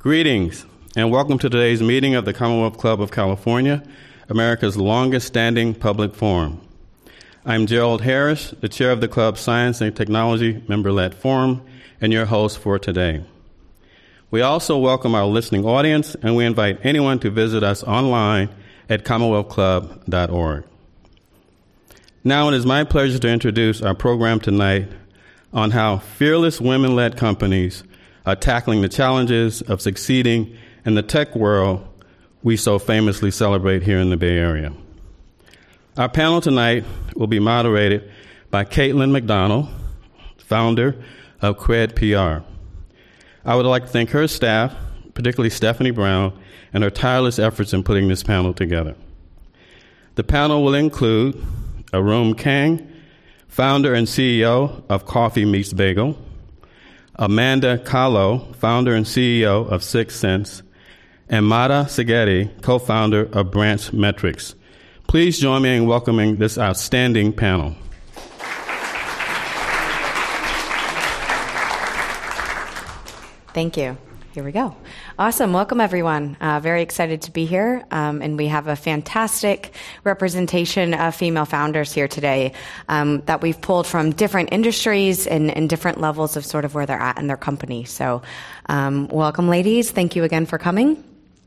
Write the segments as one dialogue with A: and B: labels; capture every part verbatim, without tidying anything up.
A: Greetings, and welcome to today's meeting of the Commonwealth Club of California, America's longest-standing public forum. I'm Gerald Harris, the chair of the club's Science and Technology Member-Led Forum, and your host for today. We also welcome our listening audience, and we invite anyone to visit us online at commonwealth club dot org. Now it is my pleasure to introduce our program tonight on how fearless women-led companies are tackling the challenges of succeeding in the tech world we so famously celebrate here in the Bay Area. Our panel tonight will be moderated by Caitlin McDonald, founder of Cred P R. I would like to thank her staff, particularly Stephanie Brown, and her tireless efforts in putting this panel together. The panel will include Arun Kang, founder and C E O of Coffee Meets Bagel, Amanda Kahlo, founder and C E O of Six Sense, and Mada Segedi, co-founder of Branch Metrics. Please join me in welcoming this outstanding panel.
B: Thank you. Here we go. Awesome. Welcome, everyone. Uh, very excited to be here. Um, and we have a fantastic representation of female founders here today um, that we've pulled from different industries and, and different levels of sort of where they're at in their company. So um, welcome, ladies. Thank you again for coming.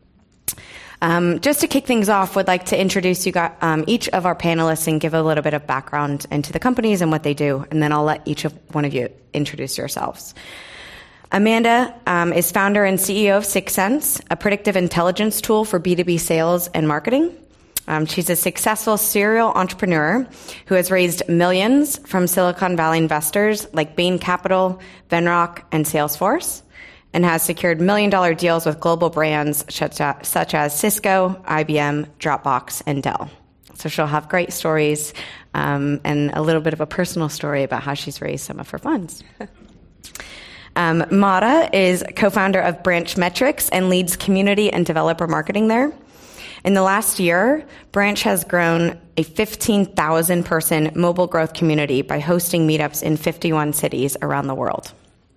B: Um, just to kick things off, would like to introduce you got, um, each of our panelists and give a little bit of background into the companies and what they do. And then I'll let each of one of you introduce yourselves. Amanda um, is founder and C E O of Six Sense, a predictive intelligence tool for B two B sales and marketing. Um, she's a successful serial entrepreneur who has raised millions from Silicon Valley investors like Bain Capital, Venrock, and Salesforce, and has secured million-dollar deals with global brands such as, such as Cisco, I B M, Dropbox, and Dell. So she'll have great stories um, and a little bit of a personal story about how she's raised some of her funds. Um, Mada is co-founder of Branch Metrics and leads community and developer marketing there. In the last year, Branch has grown a fifteen thousand person mobile growth community by hosting meetups in fifty-one cities around the world.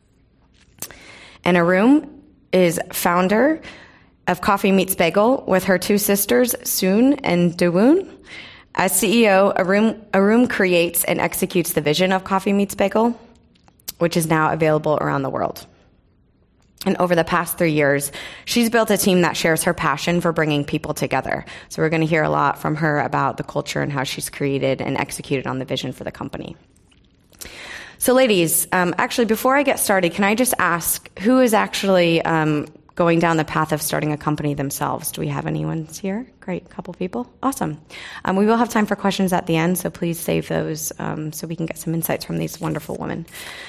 B: And Arun is founder of Coffee Meets Bagel with her two sisters, Soon and Dawoon. As C E O, Arun, Arun creates and executes the vision of Coffee Meets Bagel, which is now available around the world. And over the past three years, she's built a team that shares her passion for bringing people together. So we're going to hear a lot from her about the culture and how she's created and executed on the vision for the company. So ladies, um, actually, before I get started, can I just ask, who is actually um, going down the path of starting a company themselves? Do we have anyone here? Great, couple people. Awesome. Um, we will have time for questions at the end, so please save those um, so we can get some insights from these wonderful women.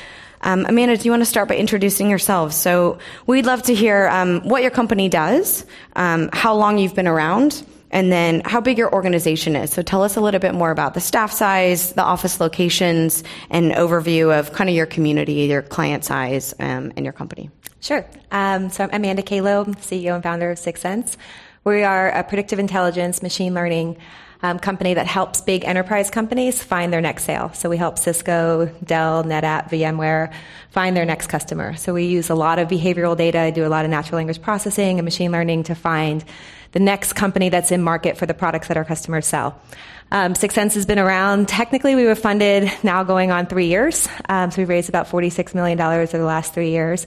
B: Um, Amanda, do you want to start by introducing yourselves? So we'd love to hear um, what your company does, um, how long you've been around, and then how big your organization is. So tell us a little bit more about the staff size, the office locations, and overview of kind of your community, your client size, um, and your company.
C: Sure. Um, so I'm Amanda Kahlo, C E O and founder of Six Sense. We are a predictive intelligence, machine learning Um, company that helps big enterprise companies find their next sale. So we help Cisco, Dell, NetApp, VMware find their next customer. So we use a lot of behavioral data, do a lot of natural language processing and machine learning to find the next company that's in market for the products that our customers sell. Um, Six Sense has been around. Technically, we were funded now going on three years. Um, so we raised about forty-six million dollars over the last three years.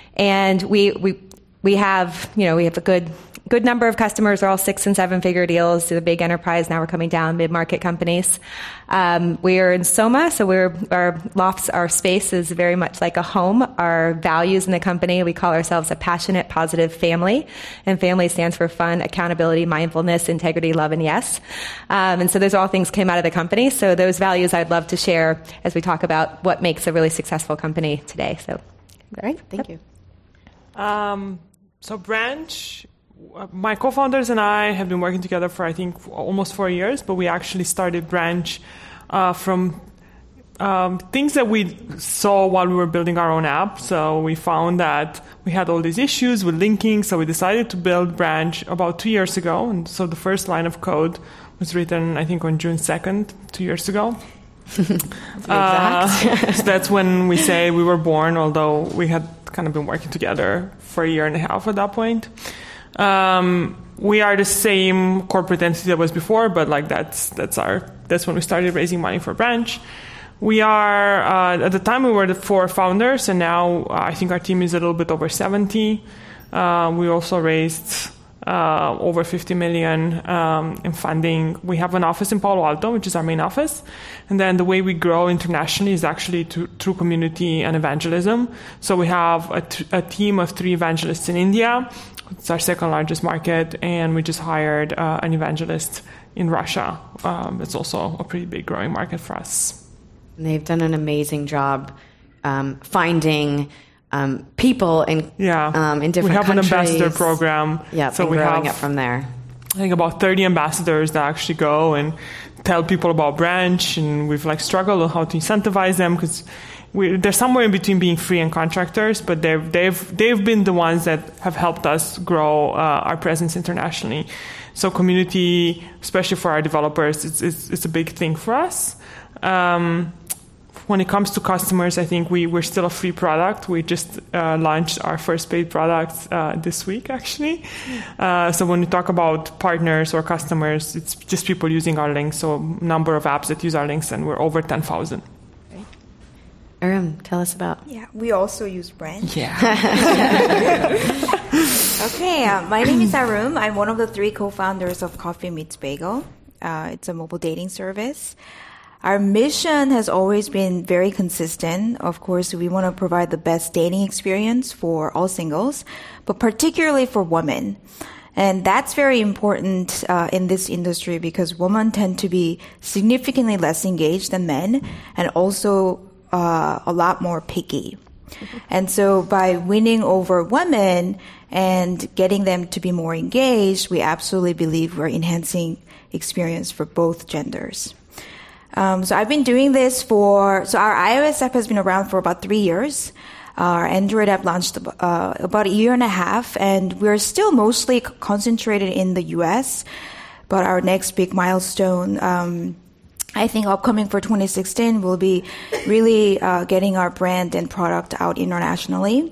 C: And we, we, we have, you know, we have a good Good number of customers. Are all six and seven figure deals. The big enterprise. Now we're coming down mid-market companies. Um, we are in Soma, so we're our lofts. Our space is very much like a home. Our values in the company. We call ourselves a passionate, positive family, and family stands for fun, accountability, mindfulness, integrity, love, and yes. Um, and so those all things came out of the company. So those values I'd love to share as we talk about what makes a really successful company today. So, all right,
B: thank
C: yep.
B: you.
D: Um, so Branch. My co-founders and I have been working together for, I think, almost four years, but we actually started Branch uh, from um, things that we saw while we were building our own app. So we found that we had all these issues with linking, so we decided to build Branch about two years ago. And so the first line of code was written, I think, on June second, two years ago.
B: That's
D: uh, so that's when we say we were born, although we had kind of been working together for a year and a half at that point. Um, we are the same corporate entity that was before, but like that's that's our that's when we started raising money for Branch. We are uh, at the time we were the four founders, and now uh, I think our team is a little bit over seventy. Uh, we also raised uh, over fifty million um, in funding. We have an office in Palo Alto, which is our main office, and then the way we grow internationally is actually to, through community and evangelism. So we have a, t- a team of three evangelists in India. It's our second largest market, and we just hired uh, an evangelist in Russia. Um, it's also a pretty big growing market for us.
B: And they've done an amazing job um, finding um, people in
D: yeah.
B: um, in different
D: countries. We have
B: countries.
D: an ambassador program.
B: Yeah,
D: so
B: and
D: we
B: growing
D: have,
B: it from there.
D: I think about thirty ambassadors that actually go and tell people about Branch, and we've like struggled on how to incentivize them because they're somewhere in between being free and contractors, but they've they've they've been the ones that have helped us grow uh, our presence internationally. So community, especially for our developers, it's it's, it's a big thing for us. Um, when it comes to customers, I think we, we're still a free product. We just uh, launched our first paid product uh, this week, actually. Uh, so when we talk about partners or customers, it's just people using our links. So number of apps that use our links, and we're over ten thousand.
B: Aram, tell us about.
E: Yeah, we also use Branch.
D: Yeah.
E: Okay, uh, my name is Arum. I'm one of the three co-founders of Coffee Meets Bagel. Uh, it's a mobile dating service. Our mission has always been very consistent. Of course, we want to provide the best dating experience for all singles, but particularly for women. And that's very important uh, in this industry because women tend to be significantly less engaged than men and also uh, a lot more picky. And so by winning over women and getting them to be more engaged, we absolutely believe we're enhancing experience for both genders. Um, so I've been doing this for, so our iOS app has been around for about three years. Our Android app launched uh, about a year and a half, and we're still mostly concentrated in the U S, but our next big milestone, um, I think upcoming for twenty sixteen will be really uh, getting our brand and product out internationally.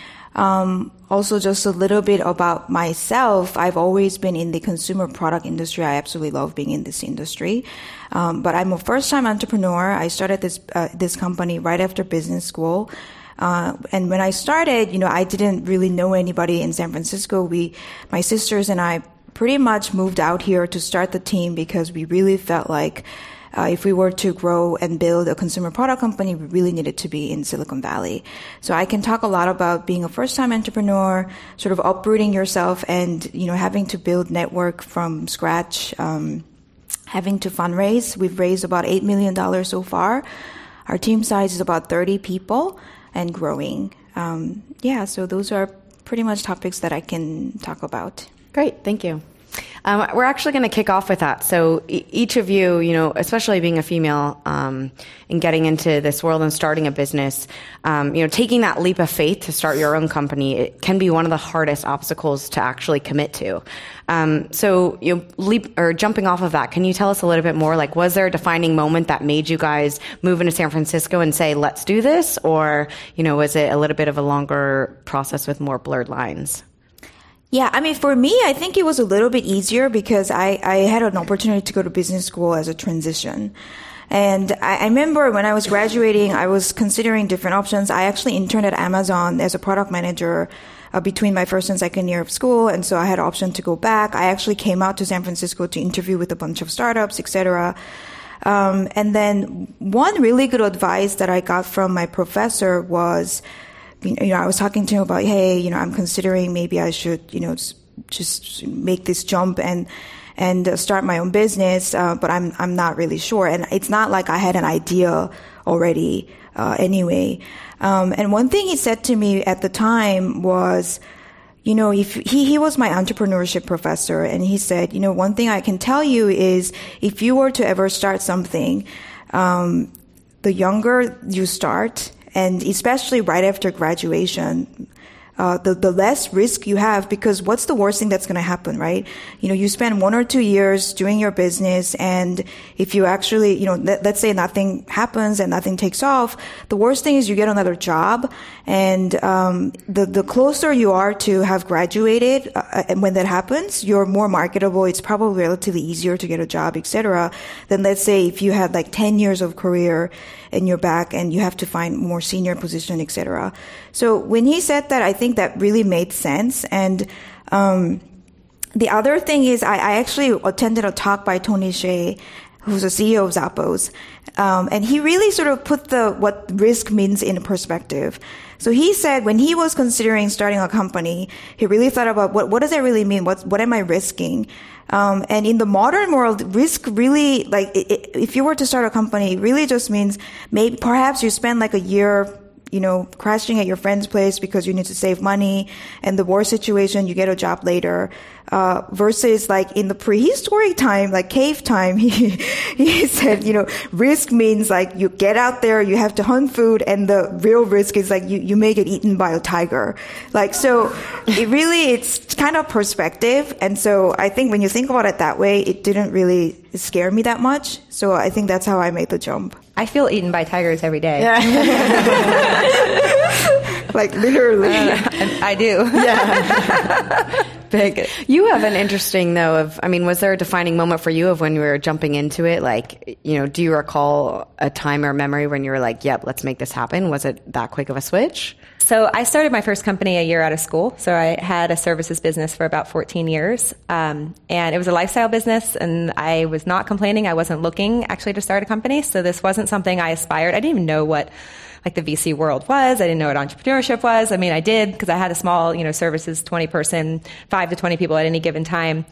E: Um, also, just a little bit about myself. I've always been in the consumer product industry. I absolutely love being in this industry. Um, but I'm a first-time entrepreneur. I started this uh, this company right after business school. Uh, and when I started, you know, I didn't really know anybody in San Francisco. We, my sisters and I pretty much moved out here to start the team because we really felt like Uh, if we were to grow and build a consumer product company, we really needed to be in Silicon Valley. So I can talk a lot about being a first-time entrepreneur, sort of uprooting yourself and, you know, having to build network from scratch, um, having to fundraise. We've raised about eight million dollars so far. Our team size is about thirty people and growing. Um, yeah, so those are pretty much topics that I can talk about.
B: Great, thank you. Um, we're actually going to kick off with that. So e- each of you, you know, especially being a female um, and getting into this world and starting a business, um, you know, taking that leap of faith to start your own company, it can be one of the hardest obstacles to actually commit to. Um, so, you know, leap or jumping off of that, can you tell us a little bit more? Like, was there a defining moment that made you guys move into San Francisco and say, "Let's do this," or you know, was it a little bit of a longer process with more blurred lines?
E: Yeah, I mean, for me, I think it was a little bit easier because I, I had an opportunity to go to business school as a transition. And I, I remember when I was graduating, I was considering different options. I actually interned at Amazon as a product manager uh, between my first and second year of school. And so I had an option to go back. I actually came out to San Francisco to interview with a bunch of startups, et cetera. Um, and then one really good advice that I got from my professor was, you know, I was talking to him about, hey, you know, I'm considering maybe I should, you know, just make this jump and and start my own business, uh, but I'm I'm not really sure. And it's not like I had an idea already uh, anyway. Um, and one thing he said to me at the time was, you know, if he he was my entrepreneurship professor, and he said, you know, one thing I can tell you is if you were to ever start something, um, the younger you start, and especially right after graduation, uh, the, the less risk you have, because what's the worst thing that's going to happen, right? You know, you spend one or two years doing your business, and if you actually, you know, let, let's say nothing happens and nothing takes off, the worst thing is you get another job, and um, the, the closer you are to have graduated, uh, and when that happens, you're more marketable, it's probably relatively easier to get a job, et cetera, than let's say if you had like ten years of career in your back and you have to find more senior position, et cetera. So when he said that, I think that really made sense. And um, the other thing is I, I actually attended a talk by Tony Hsieh, who's the C E O of Zappos. Um, and he really sort of put the what risk means in perspective. So he said when he was considering starting a company, he really thought about what, what does that really mean? What, what am I risking? Um, and in the modern world, risk really, like, it, if you were to start a company, it really just means maybe perhaps you spend like a year, you know, crashing at your friend's place because you need to save money, and the worst situation, you get a job later. Uh, versus like in the prehistoric time, like cave time, he, he said, you know, risk means like you get out there, you have to hunt food, and the real risk is like you, you may get eaten by a tiger. Like, so it really, it's kind of perspective. And so I think when you think about it that way, it didn't really scare me that much. So I think that's how I made the jump.
C: I feel eaten by tigers every day.
B: Yeah.
E: Like literally.
C: Uh, I do.
B: Yeah. Big. You have an interesting though of, I mean, was there a defining moment for you of when you were jumping into it? Like, you know, do you recall a time or memory when you were like, yep, let's make this happen? Was it that quick of a switch?
C: So I started my first company a year out of school. So I had a services business for about fourteen years. Um, and it was a lifestyle business, and I was not complaining. I wasn't looking actually to start a company. So this wasn't something I aspired. I didn't even know what like the V C world was. I didn't know what entrepreneurship was. I mean, I did because I had a small, you know, services, twenty person, five to twenty people at any given time.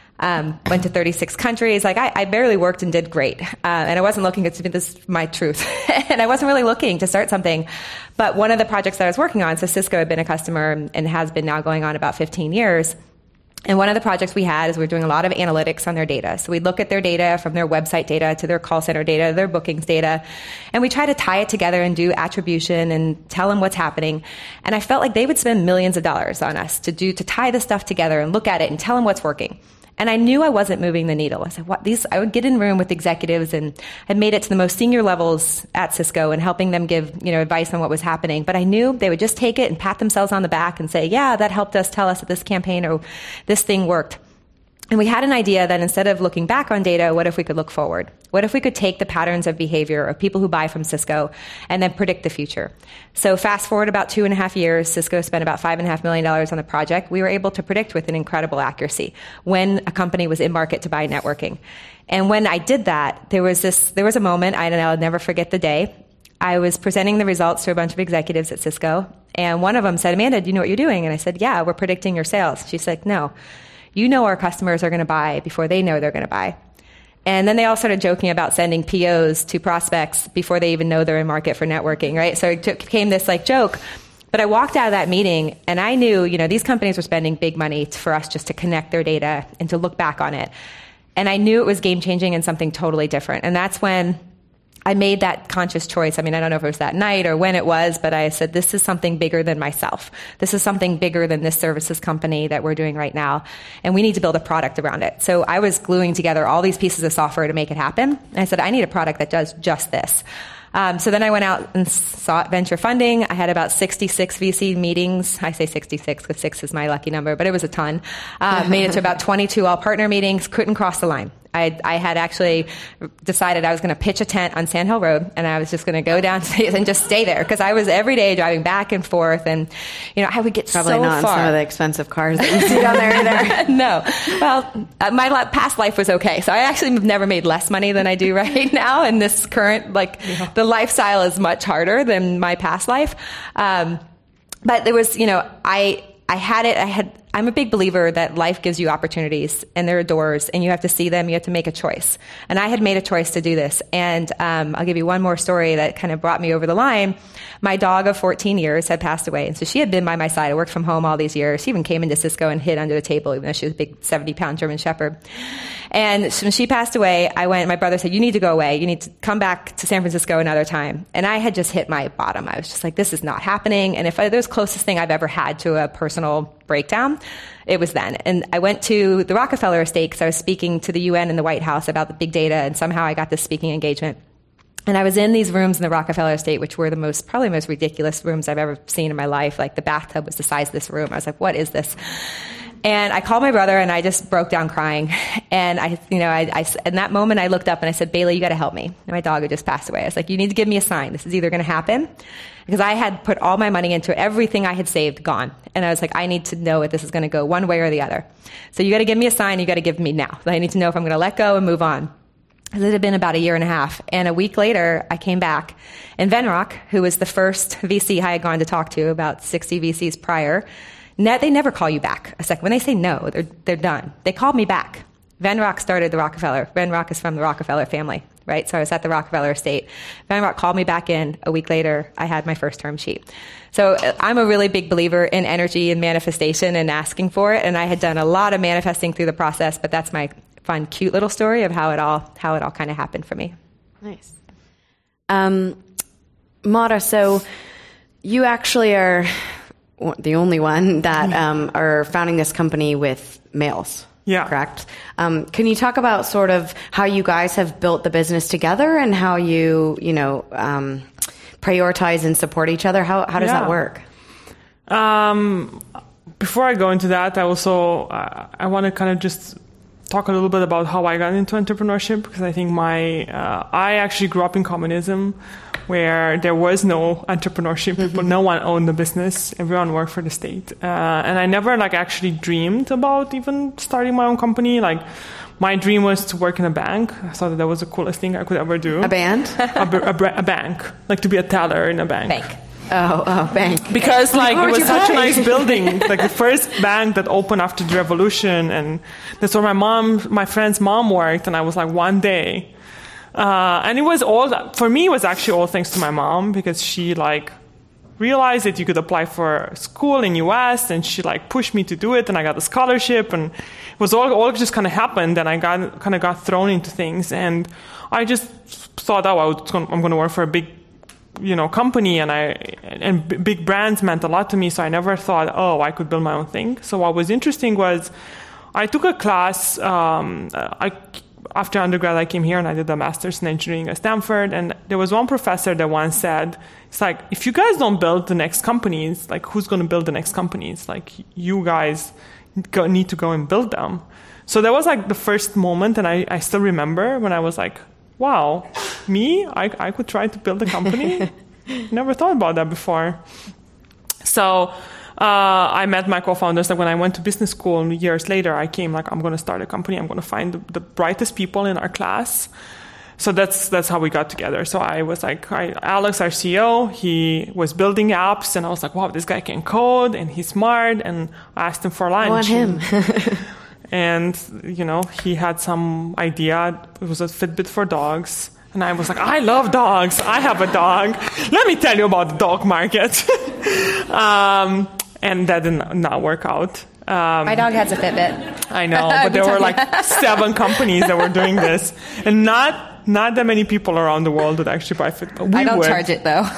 C: Um, went to thirty-six countries. Like I, I barely worked and did great. Uh, and I wasn't looking, to this is my truth. And I wasn't really looking to start something. But one of the projects that I was working on, so Cisco had been a customer and has been now going on about fifteen years. And one of the projects we had is we were doing a lot of analytics on their data. So we'd look at their data, from their website data to their call center data, their bookings data, and we try to tie it together and do attribution and tell them what's happening. And I felt like they would spend millions of dollars on us to do, to tie this stuff together and look at it and tell them what's working. And I knew I wasn't moving the needle. I said, what these, I would get in a room with executives, and I made it to the most senior levels at Cisco and helping them give, you know, advice on what was happening. But I knew they would just take it and pat themselves on the back and say, yeah, that helped us tell us that this campaign or this thing worked. And we had an idea that instead of looking back on data, what if we could look forward? What if we could take the patterns of behavior of people who buy from Cisco and then predict the future? So fast forward about two and a half years, Cisco spent about five and a half million dollars on the project. We were able to predict with an incredible accuracy when a company was in market to buy networking. And when I did that, there was this, there was a moment, I don't know, I'll never forget the day. I was presenting the results to a bunch of executives at Cisco, and one of them said, Amanda, do you know what you're doing? And I said, yeah, we're predicting your sales. She said, no. You know our customers are going to buy before they know they're going to buy. And then they all started joking about sending P Os to prospects before they even know they're in market for networking, right? So it became this like joke. But I walked out of that meeting and I knew, you know, these companies were spending big money for us just to connect their data and to look back on it. And I knew it was game changing and something totally different. And that's when I made that conscious choice. I mean, I don't know if it was that night or when it was, but I said, this is something bigger than myself. This is something bigger than this services company that we're doing right now. And we need to build a product around it. So I was gluing together all these pieces of software to make it happen. And I said, I need a product that does just this. Um, so then I went out and sought venture funding. I had about sixty-six V C meetings. I say sixty-six because six is my lucky number, but it was a ton. Uh, made it to about twenty-two all partner meetings, couldn't cross the line. I, I had actually decided I was going to pitch a tent on Sand Hill Road, and I was just going to go down and just stay there because I was every day driving back and forth, and you know I would get
B: Probably
C: so
B: not
C: far.
B: Some of the expensive cars that you see down there either.
C: No, well, uh, my la- past life was okay, so I actually have never made less money than I do right now, and this current like yeah. the lifestyle is much harder than my past life. Um, but there was, you know, I I had it. I had. I'm a big believer that life gives you opportunities and there are doors and you have to see them. You have to make a choice. And I had made a choice to do this. And um, I'll give you one more story that kind of brought me over the line. My dog of fourteen years had passed away. And so she had been by my side. I worked from home all these years. She even came into Cisco and hid under the table, even though she was a big seventy pound German Shepherd. And when she passed away, I went, my brother said, you need to go away. You need to come back to San Francisco another time. And I had just hit my bottom. I was just like, this is not happening. And if I, there's the closest thing I've ever had to a personal breakdown, it was then. And I went to the Rockefeller estate because I was speaking to the U N and the White House about the big data. And somehow I got this speaking engagement. And I was in these rooms in the Rockefeller estate, which were the most, probably the most ridiculous rooms I've ever seen in my life. Like the bathtub was the size of this room. I was like, what is this? And I called my brother and I just broke down crying. And I, you know, I, I, in that moment I looked up and I said, Bailey, you got to help me. And my dog had just passed away. I was like, you need to give me a sign. This is either going to happen, because I had put all my money into it. Everything I had saved, gone. And I was like, I need to know if this is going to go one way or the other. So you got to give me a sign. You got to give me now. I need to know if I'm going to let go and move on. It had been about a year and a half. And a week later, I came back. And Venrock, who was the first V C I had gone to talk to, about sixty V Cs prior, they never call you back a second. When they say no, they're, they're done. They called me back. Venrock started the Rockefeller. Venrock is from the Rockefeller family, right? So I was at the Rockefeller estate. Venrock called me back in. A week later, I had my first term sheet. So I'm a really big believer in energy and manifestation and asking for it. And I had done a lot of manifesting through the process, but that's my fun, cute little story of how it all, how it all kind of happened for me.
B: Nice. Um, Mara, so you actually are the only one that um, are founding this company with males.
D: Yeah.
B: Correct. Um, can you talk about sort of how you guys have built the business together and how you, you know, um, prioritize and support each other? How how does
D: yeah.
B: that work?
D: Um, before I go into that, I also uh, I want to kind of just talk a little bit about how I got into entrepreneurship, because I think my uh, I actually grew up in communism, where there was no entrepreneurship. Mm-hmm. People, no one owned the business. Everyone worked for the state. Uh, and I never like actually dreamed about even starting my own company. Like my dream was to work in a bank. I thought that, that was the coolest thing I could ever do.
B: A band?
D: a, a, a bank. Like to be a teller in a bank.
C: Bank.
B: Oh, oh, bank.
D: Because like it was such a
B: bank?
D: nice building, like the first bank that opened after the revolution, and that's where my mom, my friend's mom worked, and I was like one day, uh, and it was all for me. It was actually all thanks to my mom, because she like realized that you could apply for school in U S, and she like pushed me to do it, and I got a scholarship, and it was all all just kind of happened, and I got kind of got thrown into things, and I just thought, oh, I was gonna, I'm going to work for a big, you know, company, and I and b- big brands meant a lot to me. So I never thought, oh, I could build my own thing. So what was interesting was, I took a class. Um, I after undergrad, I came here and I did a master's in engineering at Stanford. And there was one professor that once said, "It's like if you guys don't build the next companies, like who's going to build the next companies? Like you guys go, need to go and build them." So that was like the first moment, and I, I still remember when I was like, wow, me? I, I could try to build a company? Never thought about that before. So uh, I met my co-founders. Like when I went to business school years later, I came like, I'm going to start a company. I'm going to find the, the brightest people in our class. So that's that's how we got together. So I was like, I, Alex, our C E O, he was building apps. And I was like, wow, this guy can code and he's smart. And I asked him for lunch.
B: I want him.
D: And, you know, he had some idea. It was a Fitbit for dogs. And I was like, I love dogs. I have a dog. Let me tell you about the dog market. um, and that did not work out. Um,
C: My dog has a Fitbit.
D: I know, but there were like seven companies that were doing this. And not not that many people around the world would actually buy Fitbit. We
C: I don't
D: would.
C: charge it, though.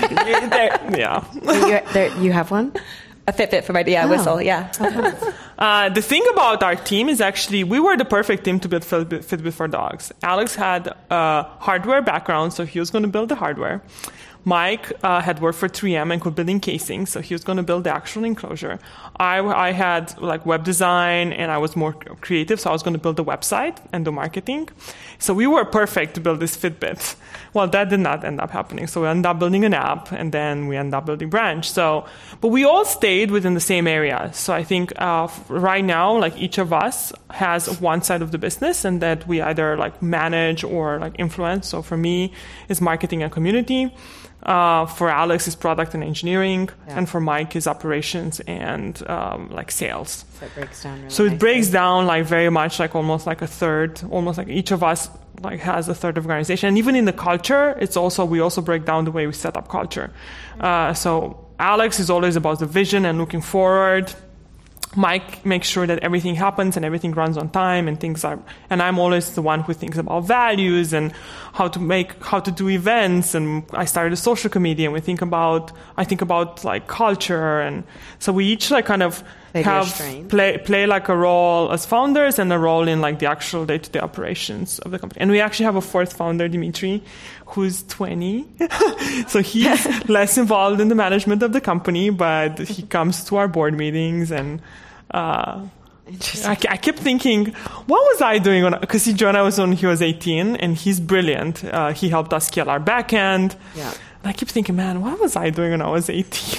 D: Yeah.
B: you, there, you have one?
C: A Fitbit for my yeah,
B: Oh.
C: whistle, yeah.
D: Uh, the thing about our team is actually we were the perfect team to build Fitbit, Fitbit for dogs. Alex had a hardware background, so he was going to build the hardware. Mike uh, had worked for three M and could build in casing, so he was going to build the actual enclosure. I, I had like web design, and I was more creative, so I was going to build the website and do marketing. So we were perfect to build this Fitbit. Well, that did not end up happening. So we ended up building an app, and then we ended up building Branch. So, but we all stayed within the same area. So I think uh, right now, like each of us has one side of the business, and that we either like manage or like influence. So for me, it's marketing and community. Uh, for Alex, is product and engineering,
B: Yeah.
D: and for Mike is operations and um, like sales.
B: So it breaks down really
D: So it
B: nicely.
D: breaks down like very much like almost like a third, almost like each of us like has a third of organization. And even in the culture, it's also, we also break down the way we set up culture. Uh, so Alex is always about the vision and looking forward. Mike makes sure that everything happens and everything runs on time and things are, and I'm always the one who thinks about values and how to make, how to do events. And I started a social committee and we think about, I think about like culture. And so we each like kind of
B: Play to your
D: have,
B: strengths.
D: play, play like a role as founders and a role in like the actual day-to-day operations of the company. And we actually have a fourth founder, Dimitri, who's twenty. So he's less involved in the management of the company, but he comes to our board meetings and, uh, I, I kept thinking, what was I doing on? Because he joined us when he was eighteen, and he's brilliant. Uh, he helped us scale our backend.
B: Yeah.
D: And I keep thinking, man, what was I doing when I was eighteen?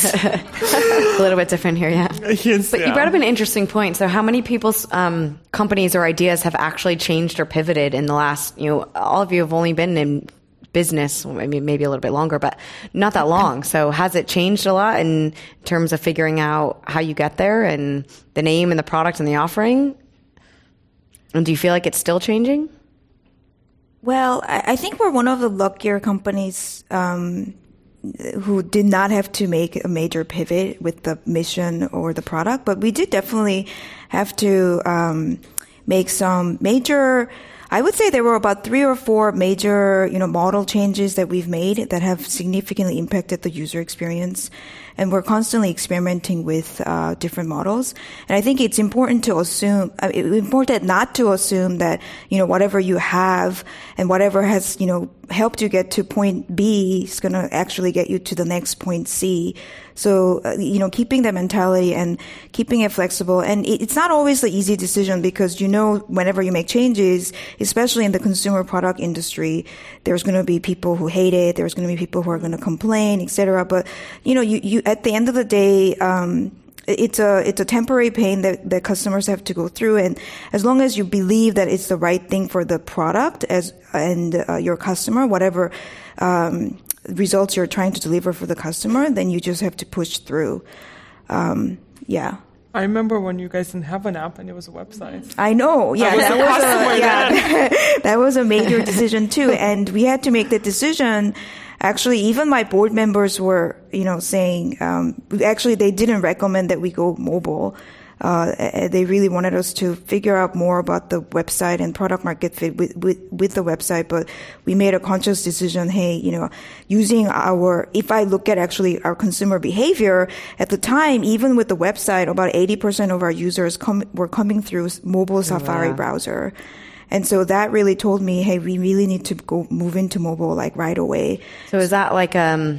B: A little bit different here, yeah.
D: Yes,
B: But
D: yeah.
B: you brought up an interesting point. So how many people's um, companies or ideas have actually changed or pivoted in the last, you know, all of you have only been in business, maybe, maybe a little bit longer, but not that long. So has it changed a lot in terms of figuring out how you get there and the name and the product and the offering? And do you feel like it's still changing?
E: Well, I, I think we're one of the luckier companies um, who did not have to make a major pivot with the mission or the product, but we did definitely have to um, make some major. I would say there were about three or four major, you know, model changes that we've made that have significantly impacted the user experience. And we're constantly experimenting with uh, different models. And I think it's important to assume, uh, it's important not to assume that, you know, whatever you have and whatever has, you know, helped you get to point B is going to actually get you to the next point C. So, uh, you know, keeping that mentality and keeping it flexible. And it, it's not always the easy decision because, you know, whenever you make changes, especially in the consumer product industry, there's going to be people who hate it. There's going to be people who are going to complain, et cetera. But, you know, you, you, at the end of the day, um, it's a, it's a temporary pain that, that customers have to go through. And as long as you believe that it's the right thing for the product as, and uh, your customer, whatever, um, results you're trying to deliver for the customer, then you just have to push through. Um, yeah.
D: I remember when you guys didn't have an app and it was a website.
E: I know. Yeah,
D: I was
E: that
D: a
E: was
D: customer
E: a, yeah, that was a major decision too. And we had to make that decision. Actually, even my board members were, you know, saying, um, actually they didn't recommend that we go mobile. Uh, they really wanted us to figure out more about the website and product market fit with, with, with the website. But we made a conscious decision, hey, you know, using our, if I look at actually our consumer behavior at the time, even with the website, about eighty percent of our users come, were coming through mobile Safari
B: wow.
E: browser. And so that really told me, hey, we really need to go move into mobile like right away.
B: So is that like um,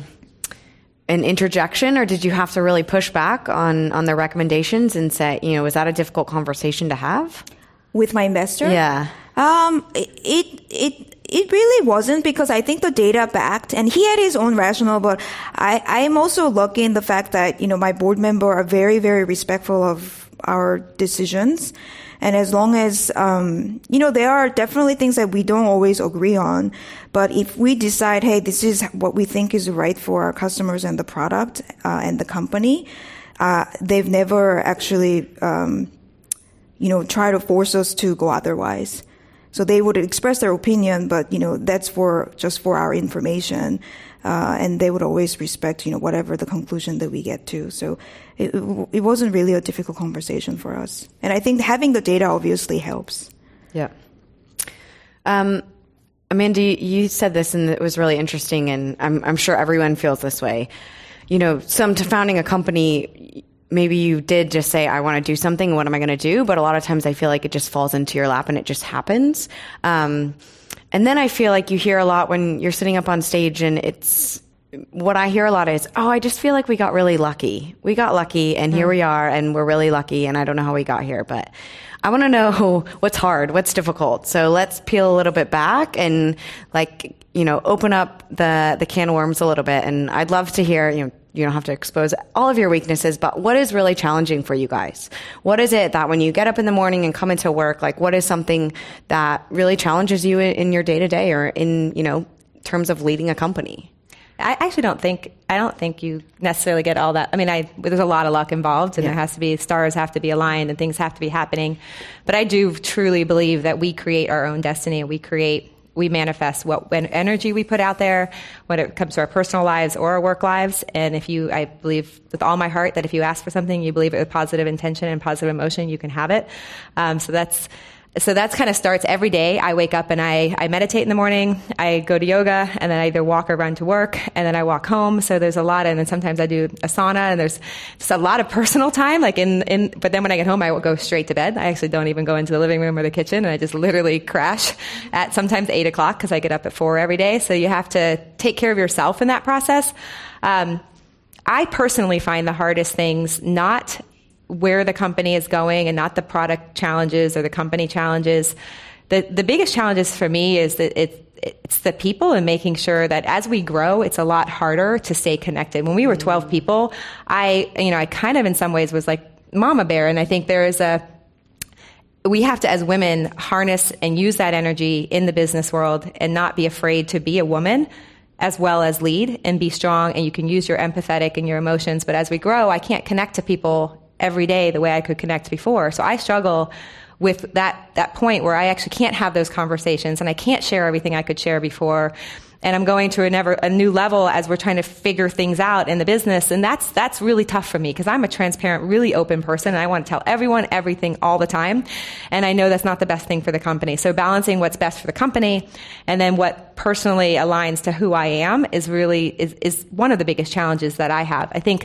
B: an interjection, or did you have to really push back on, on their recommendations and say, you know, was that a difficult conversation to have?
E: With my investor?
B: Yeah.
E: Um, it, it, it really wasn't, because I think the data backed, and he had his own rationale, but I, I am also lucky in the fact that, you know, my board member are very, very respectful of our decisions. And as long as, um, you know, there are definitely things that we don't always agree on. But if we decide, hey, this is what we think is right for our customers and the product, uh, and the company, uh, they've never actually, um, you know, try to force us to go otherwise. So they would express their opinion, but, you know, that's for, just for our information. Uh, and they would always respect, you know, whatever the conclusion that we get to. So it, it wasn't really a difficult conversation for us. And I think having the data obviously helps.
B: Yeah. Um, Amanda, you said this and it was really interesting, and I'm, I'm sure everyone feels this way. You know, some to founding a company, maybe you did just say, I want to do something. What am I going to do? But a lot of times I feel like it just falls into your lap and it just happens. Um, And then I feel like you hear a lot when you're sitting up on stage, and it's, what I hear a lot is, oh, I just feel like we got really lucky. We got lucky, and here we are, and we're really lucky, and I don't know how we got here. But I want to know what's hard, what's difficult. So let's peel a little bit back and, like, you know, open up the, the can of worms a little bit. And I'd love to hear, you know, you don't have to expose all of your weaknesses, but what is really challenging for you guys? What is it that when you get up in the morning and come into work, like, what is something that really challenges you in, in your day to day, or in, you know, terms of leading a company?
C: I actually don't think I don't think you necessarily get all that. I mean, I, there's a lot of luck involved, and yeah. there has to be stars have to be aligned, and things have to be happening. But I do truly believe that we create our own destiny, and we create, we manifest what when energy we put out there when it comes to our personal lives or our work lives. And if you, I believe with all my heart that if you ask for something, you believe it with positive intention and positive emotion, you can have it. Um, so that's. So that's kind of starts every day. I wake up and I, I meditate in the morning. I go to yoga, and then I either walk or run to work, and then I walk home. So there's a lot, and then sometimes I do a sauna, and there's just a lot of personal time. Like in, in, but then when I get home, I will go straight to bed. I actually don't even go into the living room or the kitchen, and I just literally crash at sometimes eight o'clock because I get up at four every day. So you have to take care of yourself in that process. Um, I personally find the hardest things not where the company is going and not the product challenges or the company challenges. The the biggest challenges for me is that it, it's the people, and making sure that as we grow, it's a lot harder to stay connected. When we were twelve people, I, you know, I kind of in some ways was like mama bear. And I think there is a, we have to, as women, harness and use that energy in the business world and not be afraid to be a woman as well as lead and be strong. And you can use your empathetic and your emotions. But as we grow, I can't connect to people every day the way I could connect before. So I struggle with that that point where I actually can't have those conversations, and I can't share everything I could share before. And I'm going to a never a new level as we're trying to figure things out in the business, and that's that's really tough for me because I'm a transparent, really open person, and I want to tell everyone everything all the time. And I know that's not the best thing for the company. So balancing what's best for the company and then what personally aligns to who I am is really is is one of the biggest challenges that I have. I think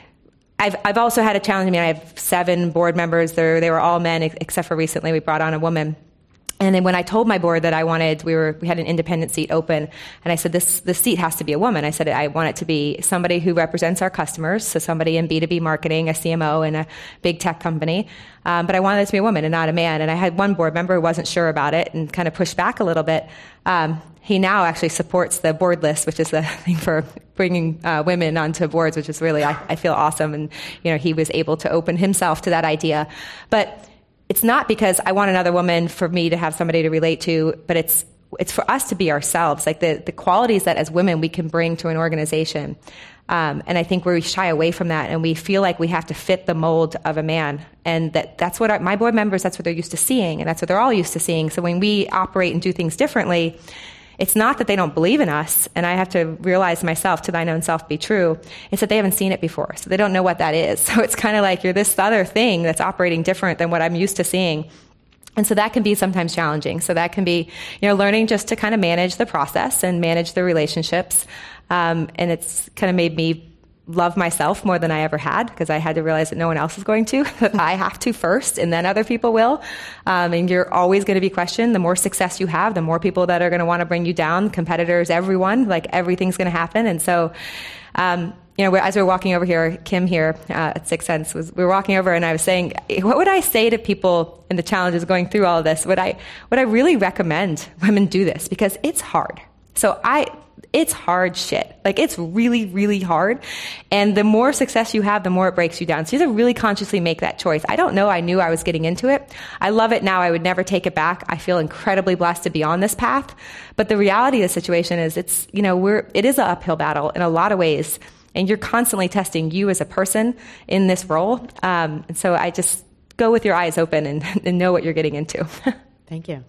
C: I've I've also had a challenge. I mean, I have seven board members. They're, they were all men, except for recently we brought on a woman. And then when I told my board that I wanted, we were we had an independent seat open, and I said, this this seat has to be a woman. I said, I want it to be somebody who represents our customers, so somebody in B two B marketing, a C M O in a big tech company. Um, but I wanted it to be a woman and not a man. And I had one board member who wasn't sure about it and kind of pushed back a little bit. Um, he now actually supports the board list, which is the thing for bringing uh, women onto boards, which is really, I, I feel awesome. And, you know, he was able to open himself to that idea. But it's not because I want another woman for me to have somebody to relate to, but it's it's for us to be ourselves, like the, the qualities that as women we can bring to an organization. Um, and I think we shy away from that, and we feel like we have to fit the mold of a man. And that that's what our, my board members, that's what they're used to seeing, and that's what they're all used to seeing. So when we operate and do things differently, it's not that they don't believe in us, and I have to realize myself, to thine own self be true. It's that they haven't seen it before, so they don't know what that is. So it's kind of like you're this other thing that's operating different than what I'm used to seeing. And so that can be sometimes challenging. So that can be, you know, learning just to kind of manage the process and manage the relationships. Um, and it's kind of made me love myself more than I ever had, because I had to realize that no one else is going to, that I have to first, and then other people will. Um, and you're always going to be questioned. The more success you have, the more people that are going to want to bring you down, competitors, everyone, like everything's going to happen. And so, um, you know, as we we're walking over here, Kim here uh, at Six Sense, was, we were walking over, and I was saying, what would I say to people in the challenges going through all of this? Would I, would I really recommend women do this? Because it's hard. So I, it's hard shit. Like, it's really, really hard. And the more success you have, the more it breaks you down. So you have to really consciously make that choice. I don't know. I knew I was getting into it. I love it now. I would never take it back. I feel incredibly blessed to be on this path. But the reality of the situation is it's, you know, we're, it is an uphill battle in a lot of ways. And you're constantly testing you as a person in this role. Um, and so I just go with your eyes open and, and know what you're getting into.
B: Thank you.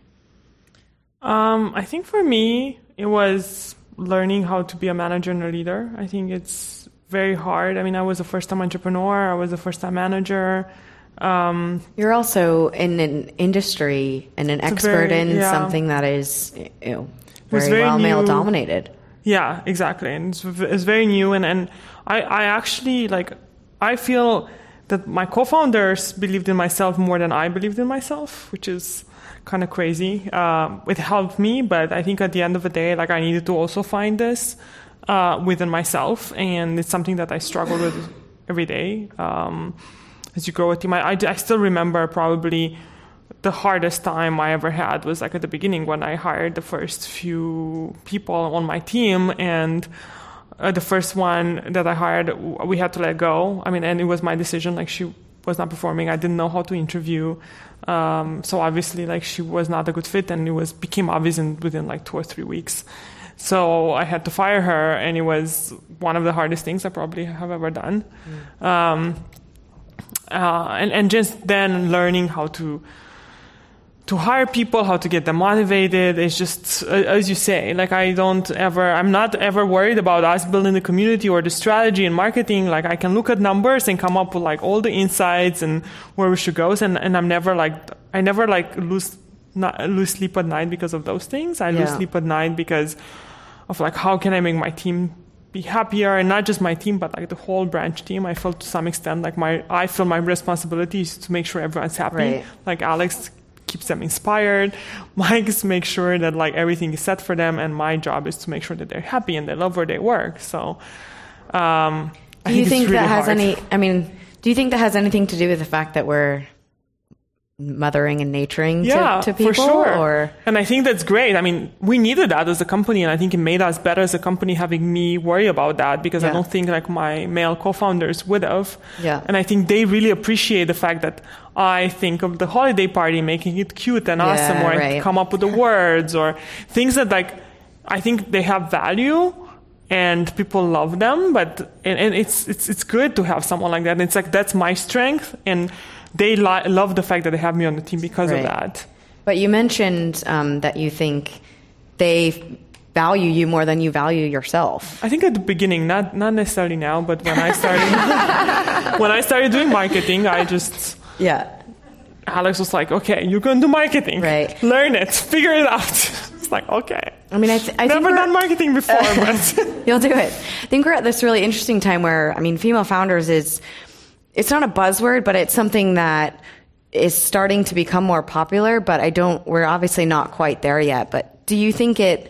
D: Um, I think for me, it was learning how to be a manager and a leader. I think it's very hard. I mean, I was a first-time entrepreneur. I was a first-time manager. Um,
B: You're also in an industry and an expert
D: very,
B: in
D: yeah.
B: something that is, you know, very,
D: very
B: well
D: new.
B: male-dominated.
D: Yeah, exactly. And it's, it's very new. And, and I, I actually, like, I feel that my co-founders believed in myself more than I believed in myself, which is kind of crazy. Um, it helped me, but I think at the end of the day, like, I needed to also find this uh, within myself. And it's something that I struggle with every day. Um, as you grow a team, I, I, I still remember probably the hardest time I ever had was like at the beginning when I hired the first few people on my team, and uh, the first one that I hired, we had to let go. I mean, and it was my decision. Like, she was not performing. I didn't know how to interview. Um, so obviously, like, she was not a good fit, and it was became obvious in, within like two or three weeks. So I had to fire her, and it was one of the hardest things I probably have ever done. Mm. Um, uh, and, and just then learning how to to hire people, how to get them motivated. It's just, as you say, like I don't ever, I'm not ever worried about us building the community or the strategy and marketing. Like I can look at numbers and come up with like all the insights and where we should go. And, and I'm never like, I never like lose, not lose sleep at night because of those things. I lose
B: Yeah.
D: sleep at night because of like, how can I make my team be happier, and not just my team, but like the whole branch team. I feel to some extent like my, I feel my responsibility is to make sure everyone's happy.
B: Right.
D: Like Alex keeps them inspired. Mike's make sure that like everything is set for them, and my job is to make sure that they're happy and they love where they work. So, um, I
B: Do you
D: think,
B: think
D: it's really
B: that has
D: hard.
B: any? I mean, do you think that has anything to do with the fact that we're mothering and naturing
D: Yeah,
B: to, to people?
D: for sure.
B: Or
D: And I think that's great. I mean, we needed that as a company, and I think it made us better as a company having me worry about that, because
B: Yeah.
D: I don't think like my male co-founders would have.
B: Yeah.
D: And I think they really appreciate the fact that I think of the holiday party, making it cute and awesome, or I
B: right.
D: come up with the words or things that like I think they have value and people love them. But and, and it's it's it's good to have someone like that. And it's like that's my strength, and they li- love the fact that they have me on the team because
B: Right.
D: of that.
B: But you mentioned um, that you think they value you more than you value yourself.
D: I think at the beginning, not not necessarily now, but when I started when I started doing marketing, I just
B: Yeah.
D: Alex was like, "Okay, you're going to do marketing,
B: Right.
D: Learn it, figure it out." It's like, okay,
B: I mean, I, th- I think
D: never
B: we're-
D: done marketing before, but
B: You'll do it. I think we're at this really interesting time where, I mean, female founders is, it's not a buzzword, but it's something that is starting to become more popular, but I don't, we're obviously not quite there yet. But do you think it,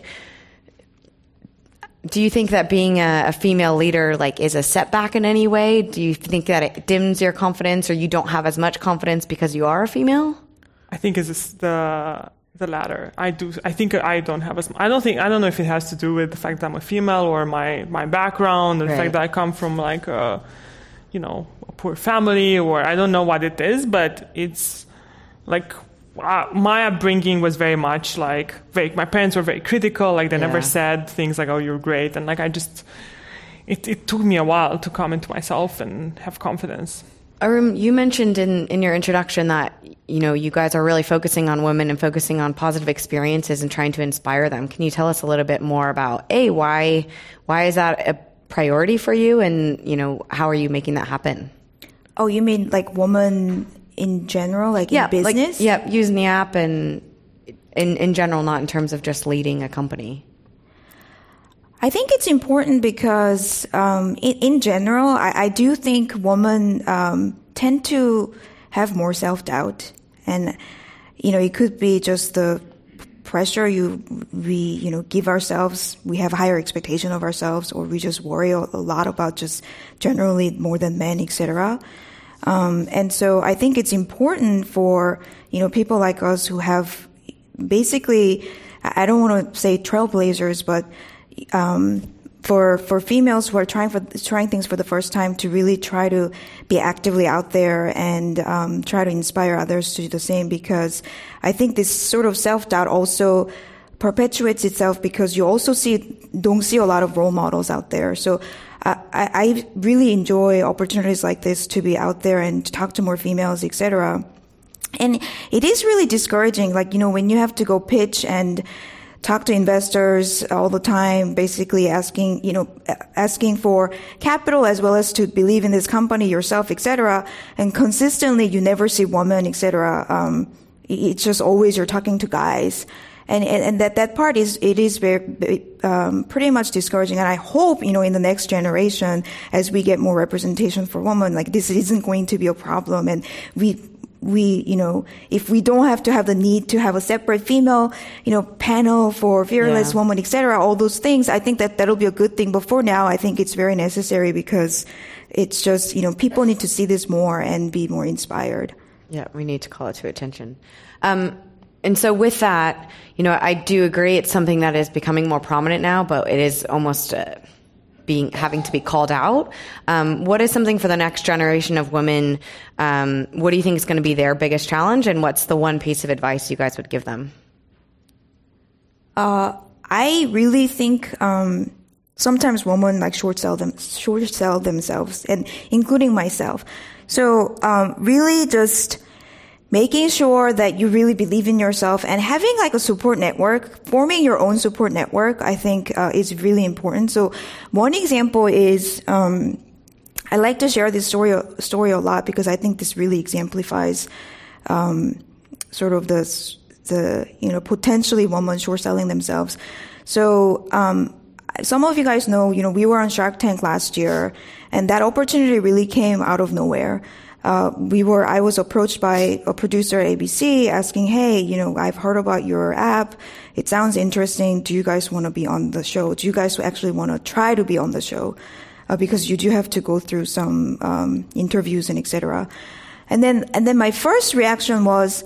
B: do you think that being a, a female leader, like, is a setback in any way? Do you think that it dims your confidence, or you don't have as much confidence because you are a female?
D: I think it's the the latter. I do. I think I don't have as. I don't think. I don't know if it has to do with the fact that I'm a female or my my background, or the
B: Right.
D: fact that I come from like a, you know, a poor family, or I don't know what it is, but it's like uh, my upbringing was very much like very. My parents were very critical. Like they
B: Yeah.
D: never said things like, "Oh, you're great," and like I just. It it took me a while to come into myself and have confidence.
B: Arun, you mentioned in, in your introduction that, you know, you guys are really focusing on women and focusing on positive experiences and trying to inspire them. Can you tell us a little bit more about, A, why why is that a priority for you, and, you know, how are you making that happen?
E: Oh, you mean like women in general, like in business?
B: Like, yeah, using the app and in, in general, not in terms of just leading a company.
E: I think it's important because, um, in, in general, I, I do think women um, tend to have more self-doubt, and you know, it could be just the pressure you we you know give ourselves. We have higher expectation of ourselves, or we just worry a, a lot about just generally more than men, et cetera. Um, and so I think it's important for you know people like us who have basically, I don't want to say trailblazers, but Um, for for females who are trying for trying things for the first time, to really try to be actively out there and um, try to inspire others to do the same, because I think this sort of self-doubt also perpetuates itself because you also see don't see a lot of role models out there. So I, I really enjoy opportunities like this to be out there and talk to more females, et cetera. And it is really discouraging, like you know when you have to go pitch and talk to investors all the time, basically asking, you know, asking for capital as well as to believe in this company yourself, et cetera. And consistently, you never see women, et cetera. Um, it's just always you're talking to guys. And, and, and that, that part is, it is very, um, pretty much discouraging. And I hope, you know, in the next generation, as we get more representation for women, like this isn't going to be a problem. And we, we, you know, if we don't have to have the need to have a separate female, you know, panel for fearless
B: Yeah.
E: women, et cetera, all those things, I think that that'll be a good thing. But for now, I think it's very necessary because it's just, you know, people need to see this more and be more inspired.
B: Yeah, we need to call it to attention. Um, and so with that, you know, I do agree it's something that is becoming more prominent now, but it is almost uh, being having to be called out. Um, what is something for the next generation of women? Um, what do you think is going to be their biggest challenge, and what's the one piece of advice you guys would give them?
E: Uh, I really think um, sometimes women like short sell them, short sell themselves, and including myself. So um, really just making sure that you really believe in yourself and having like a support network, forming your own support network, I think uh, is really important. So one example is, um, I like to share this story, story a lot because I think this really exemplifies, um, sort of the, the, you know, potentially women short selling themselves. So, um, some of you guys know, you know, we were on Shark Tank last year and that opportunity really came out of nowhere. Uh, we were, I was approached by a producer at A B C asking, hey, you know, I've heard about your app. It sounds interesting. Do you guys want to be on the show? Do you guys actually want to try to be on the show? Uh, because you do have to go through some, um, interviews and et cetera. And then, and then my first reaction was,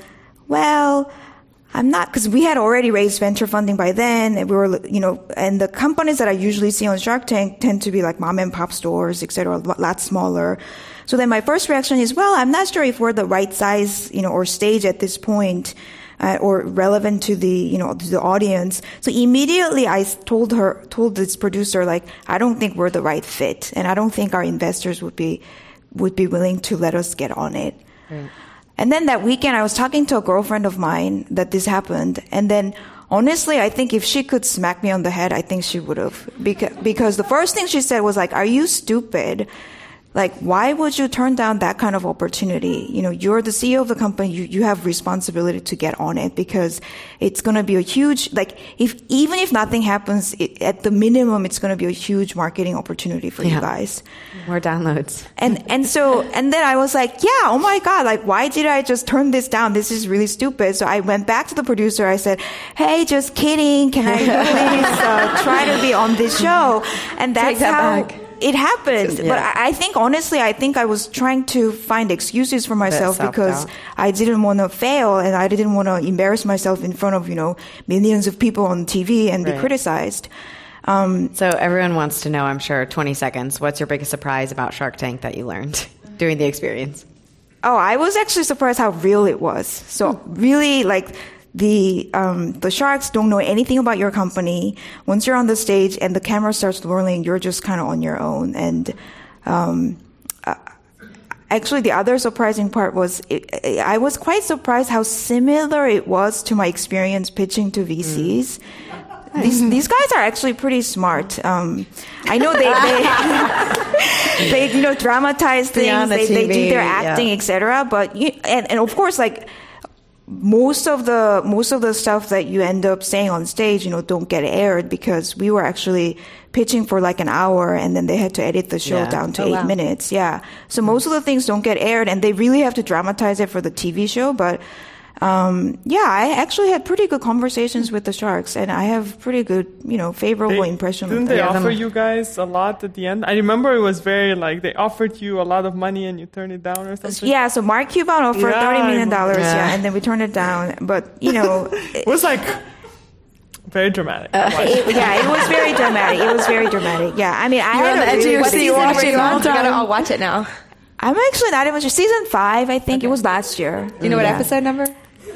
E: well, I'm not, because we had already raised venture funding by then, and we were, you know, and the companies that I usually see on Shark Tank tend to be like mom and pop stores, et cetera, a lot smaller. So then my first reaction is, well, I'm not sure if we're the right size, you know, or stage at this point, uh, or relevant to the, you know, to the audience. So immediately I told her, told this producer, like, I don't think we're the right fit, and I don't think our investors would be, would be willing to let us get on it. Right. And then that weekend I was talking to a girlfriend of mine that this happened, and then honestly, I think if she could smack me on the head, I think she would have. Because, because the first thing she said was like, are you stupid? Like, why would you turn down that kind of opportunity? You know, you're the C E O of the company. You, you have responsibility to get on it because it's going to be a huge, like, if, even if nothing happens, it, at the minimum, it's going to be a huge marketing opportunity for yeah. you guys.
B: More downloads.
E: And, and so, and then I was like, yeah, oh my God, like, why did I just turn this down? This is really stupid. So I went back to the producer. I said, hey, just kidding. Can I please uh, try to be on this show? And that's
B: that
E: how...
B: back.
E: It happened,
B: yeah.
E: but I think honestly, I think I was trying to find excuses for myself because I didn't want to fail and I didn't want to embarrass myself in front of, you know, millions of people on T V and right. be criticized.
B: Um, so everyone wants to know, I'm sure, twenty seconds. What's your biggest surprise about Shark Tank that you learned during the experience?
E: Oh, I was actually surprised how real it was. So really, like, The um, the sharks don't know anything about your company. Once you're on the stage and the camera starts rolling, you're just kind of on your own. And um, uh, actually, the other surprising part was it, I was quite surprised how similar it was to my experience pitching to V Cs. Mm. These these guys are actually pretty smart. Um, I know they they, they you know dramatize things, the they, they do their acting, yeah. et cetera. But you, and and of course, like. Most of the, most of the stuff that you end up saying on stage, you know, don't get aired because we were actually pitching for like an hour and then they had to edit the show yeah. down to oh, eight wow. minutes. Yeah. So most of the things don't get aired and they really have to dramatize it for the T V show. But, um, yeah, I actually had pretty good conversations with the sharks and I have pretty good, you know, favorable
D: they,
E: impression
D: didn't
E: of them.
D: Didn't they offer you guys a lot at the end? I remember it was very like they offered you a lot of money and you turned it down or something.
E: Yeah, so Mark Cuban offered
D: yeah,
E: thirty million dollars,
B: yeah.
E: yeah, and then we turned it down. But, you know.
D: It was like very dramatic.
E: Uh, it, yeah, it was very dramatic. It was very dramatic. Yeah, I mean, I
C: You're
E: had
C: on the
E: a
C: edge
E: really
C: of your seat watching all
E: time.
C: We gotta all watch it now.
E: I'm actually not even sure. Season five, I think. Okay. It was last year.
C: Do you know what
E: yeah.
C: episode number?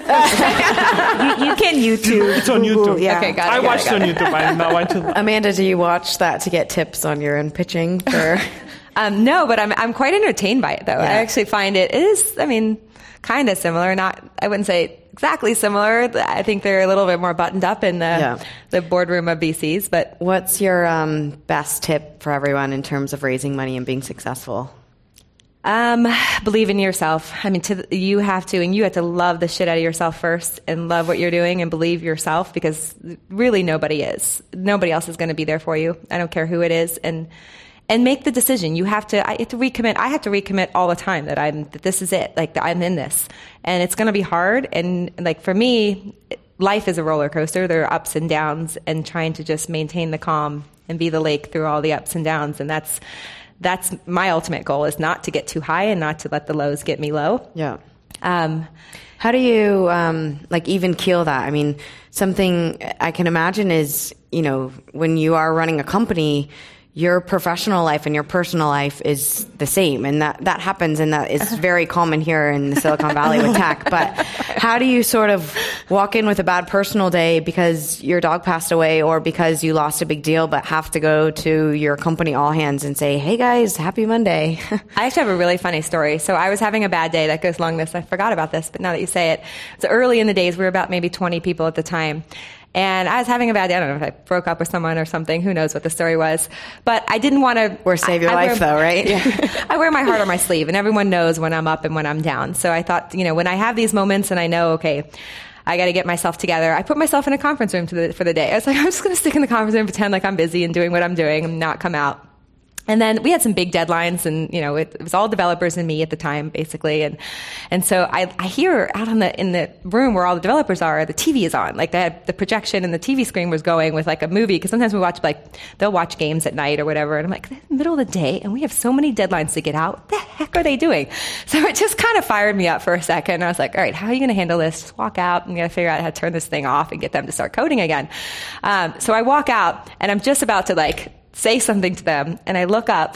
E: you, you can YouTube.
D: It's on
E: Google,
D: YouTube.
E: Yeah.
C: Okay, got it.
D: I
C: got
D: watched
C: it,
D: it on YouTube. I now watch it.
B: Amanda, do you watch that to get tips on your own pitching? For
C: um, no, but I'm I'm quite entertained by it though.
B: Yeah.
C: I actually find it, it is. I mean, kind of similar. Not. I wouldn't say exactly similar. I think they're a little bit more buttoned up in the
B: yeah.
C: the boardroom of V Cs. But
B: what's your um, best tip for everyone in terms of raising money and being successful?
C: Um, believe in yourself. I mean, to, you have to, and you have to love the shit out of yourself first and love what you're doing and believe yourself because really nobody is. Nobody else is going to be there for you. I don't care who it is. And, and make the decision. You have to, I have to recommit. I have to recommit all the time that I'm, that this is it. Like I'm in this and it's going to be hard. And like for me, life is a roller coaster. There are ups and downs and trying to just maintain the calm and be the lake through all the ups and downs. And that's, That's my ultimate goal is not to get too high and not to let the lows get me low.
B: Yeah.
C: Um,
B: How do you, um, like even keel that? I mean, something I can imagine is, you know, when you are running a company, your professional life and your personal life is the same. And that, that happens and that is very common here in the Silicon Valley with tech. But how do you sort of walk in with a bad personal day because your dog passed away or because you lost a big deal, but have to go to your company all hands and say, hey guys, happy Monday.
C: I actually have a really funny story. So I was having a bad day that goes along this. I forgot about this, but now that you say it, it's early in the days. We were about maybe twenty people at the time. And I was having a bad day. I don't know if I broke up with someone or something. Who knows what the story was. But I didn't want to...
B: Or save your
C: I, I
B: life,
C: wear,
B: though, right?
C: Yeah. I wear my heart on my sleeve, and everyone knows when I'm up and when I'm down. So I thought, you know, when I have these moments and I know, okay, I got to get myself together, I put myself in a conference room to the, for the day. I was like, I'm just going to stick in the conference room, pretend like I'm busy and doing what I'm doing and not come out. And then we had some big deadlines, and you know it, it was all developers and me at the time, basically. And and so I, I hear out in the in the room where all the developers are, the T V is on, like they had the projection and the T V screen was going with like a movie. Because sometimes we watch like they'll watch games at night or whatever, and I'm like, middle of the day, and we have so many deadlines to get out. What the heck are they doing? So it just kind of fired me up for a second. I was like, all right, how are you going to handle this? Just walk out and you got to figure out how to turn this thing off and get them to start coding again. Um, so I walk out, and I'm just about to like say something to them, and I look up,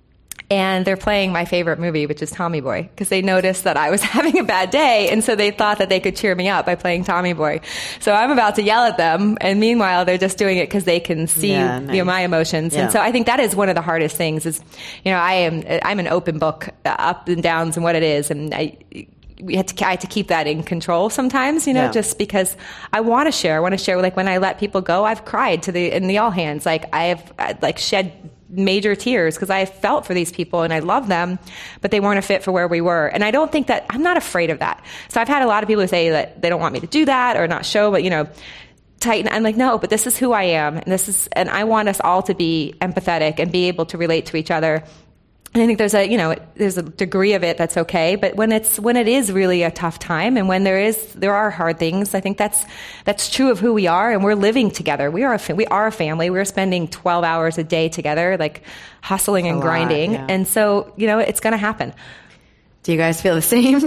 C: and they're playing my favorite movie, which is Tommy Boy, because they noticed that I was having a bad day, and so they thought that they could cheer me up by playing Tommy Boy. So I'm about to yell at them, and meanwhile, they're just doing it because they can see
B: yeah, nice.
C: you know, my emotions.
B: Yeah.
C: And so I think that is one of the hardest things is, you know, I am, I'm an open book, uh, up and downs and what it is, and I... we had to, I had to keep that in control sometimes, you know,
B: yeah.
C: just because I want to share. I want to share, like when I let people go, I've cried to the, in the all hands. Like I've, I'd like shed major tears because I felt for these people and I love them, but they weren't a fit for where we were. And I don't think that, I'm not afraid of that. So I've had a lot of people who say that they don't want me to do that or not show, but you know, tighten. I'm like, no, but this is who I am. And this is, and I want us all to be empathetic and be able to relate to each other. And I think there's a, you know, there's a degree of it that's okay. But when it's, when it is really a tough time and when there is, there are hard things, I think that's, that's true of who we are. And we're living together. We are a, we are a family. We're spending twelve hours a day together, like hustling and
B: lot,
C: grinding.
B: yeah.
C: And so, you know, it's going to happen.
B: Do you guys feel the same?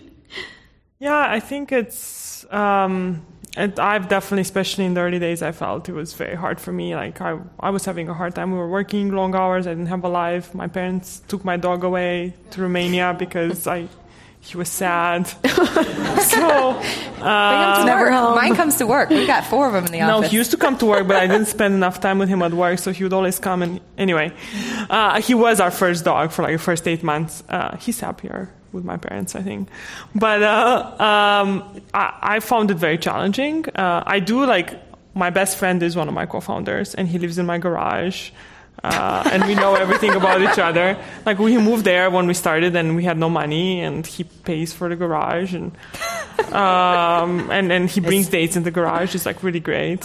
D: Yeah, I think it's, um, and I've definitely, especially in the early days, I felt it was very hard for me. Like I, I was having a hard time. We were working long hours. I didn't have a life. My parents took my dog away to Romania because I, he was sad. so uh,
C: never home. Mine comes to work. We've got four of them in the
D: no,
C: office.
D: he used to come to work, but I didn't spend enough time with him at work, so he would always come. And anyway, uh, he was our first dog for like the first eight months. Uh, he's happier with my parents, I think. But uh, um, I, I found it very challenging. Uh, I do like, my best friend is one of my co-founders, and he lives in my garage. Uh, and we know everything about each other. Like we moved there when we started, and we had no money, and he pays for the garage, and um, and and he brings dates in the garage. It's like really great.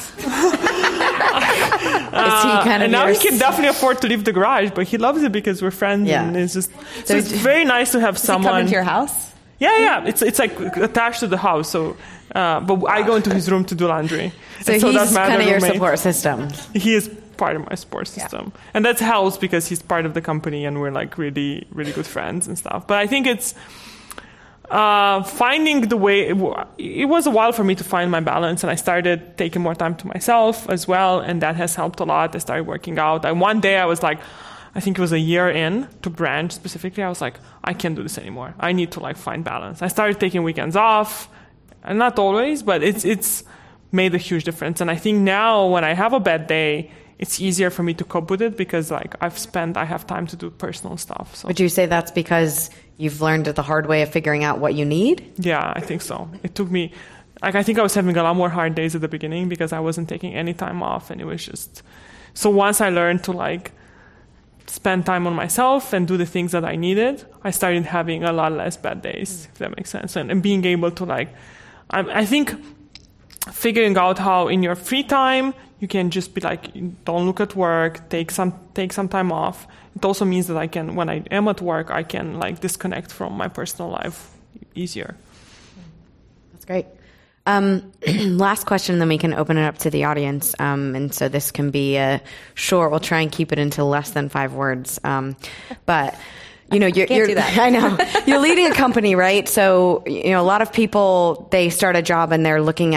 D: Uh,
B: kind of
D: and now
B: yours?
D: he can definitely afford to leave the garage, but he loves it because we're friends,
B: Yeah.
D: and it's just so,
B: So
D: it's
B: d-
D: very nice to have
C: Does he
D: someone.
C: come into your house?
D: Yeah, yeah, it's it's like attached to the house. So, uh, but I go into his room to do laundry.
B: So,
D: And
B: he's
D: that's my
B: kind
D: other
B: of your
D: roommate.
B: support system.
D: He is part of my support system, and that helps because he's part of the company, and we're like really, really good friends and stuff. But I think it's uh, finding the way. It, w- it was a while for me to find my balance, and I started taking more time to myself as well, and that has helped a lot. I started working out. And one day I was like, I think it was a year in to Branch specifically. I was like, I can't do this anymore. I need to like find balance. I started taking weekends off, and not always, but it's it's made a huge difference. And I think now when I have a bad day, it's easier for me to cope with it because like I've spent, I have time to do personal stuff. So
B: Would you say that's because you've learned the hard way of figuring out what you need?
D: yeah, I think so. It took me, like I think I was having a lot more hard days at the beginning because I wasn't taking any time off, and it was just, so once I learned to like spend time on myself and do the things that I needed, I started having a lot less bad days, if that makes sense. And, and being able to like, I, I think figuring out how in your free time you can just be like, don't look at work, take some take some time off. It also means that I can, when I am at work, I can like disconnect from my personal life easier.
B: That's great. Um, last question, then we can open it up to the audience. Um, and so this can be uh, short. We'll try and keep it into less than five words. Um, but you know, you're,
C: Can't
B: you're
C: do that.
B: I know you're leading a company, right? So you know, a lot of people, they start a job and they're looking at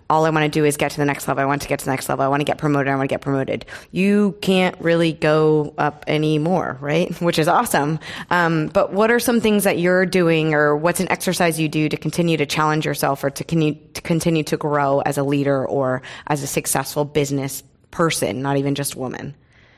B: all I want to do is get to the next level. I want to get to the next level. I want to get promoted. I want to get promoted. You can't really go up anymore, right? Which is awesome. Um, but what are some things that you're doing, or what's an exercise you do to continue to challenge yourself, or to continue to continue to grow as a leader or as a successful business person, not even just woman?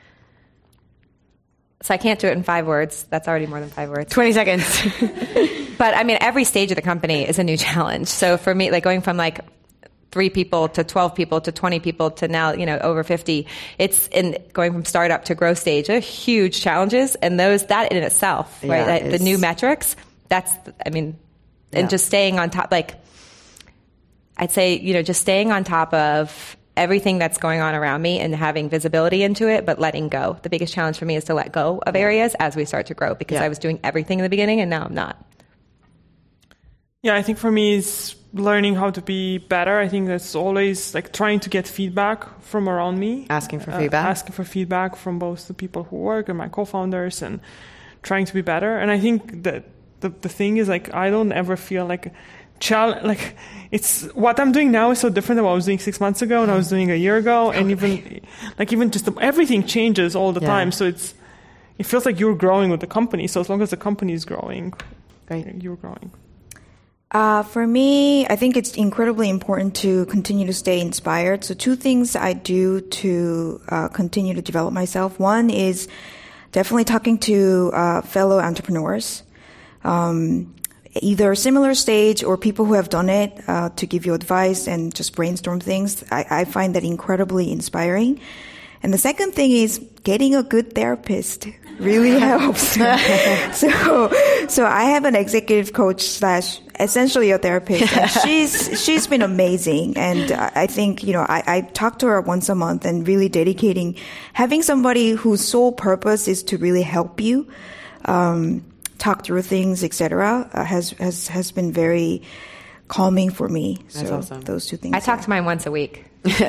C: So I can't do it in five words. That's already more than five words.
B: twenty seconds.
C: But I mean, every stage of the company is a new challenge. So for me, like going from like three people to twelve people to twenty people to now, you know, over fifty, it's in going from startup to growth stage are huge challenges. And those, that in itself,
B: Yeah,
C: right? That, the
B: it's-
C: new metrics, that's, I mean, and
B: Yeah.
C: just staying on top, like, I'd say, you know, just staying on top of everything that's going on around me and having visibility into it, but letting go. The biggest challenge for me is to let go of areas as we start to grow, because
B: Yeah.
C: I was doing everything in the beginning and now I'm not.
D: Yeah, I think for me it's learning how to be better. I think that's always like trying to get feedback from around me.
B: Asking for
D: Uh,
B: feedback.
D: asking for feedback from both the people who work and my co-founders, and trying to be better. And I think that the, the thing is, like, I don't ever feel like challenge, like it's what I'm doing now is so different than what I was doing six months ago and I was doing a year ago. And even like, even just the, everything changes all the
B: Yeah.
D: time. So it's, it feels like you're growing with the company. So as long as the company is growing,
B: Great.
D: you're growing.
E: Uh, for me, I think it's incredibly important to continue to stay inspired. So two things I do to uh, continue to develop myself. One is definitely talking to uh, fellow entrepreneurs, um, either similar stage or people who have done it, uh, to give you advice and just brainstorm things. I, I find that incredibly inspiring. And the second thing is getting a good therapist really helps. so, so I have an executive coach slash essentially a therapist, and she's she's been amazing. And I think, you know, I, I talk to her once a month, and really dedicating having somebody whose sole purpose is to really help you um, talk through things, et cetera, uh, has has has been very calming for me.
B: That's
E: so
B: awesome.
E: those two things.
C: I talk
E: yeah.
C: to mine once a week.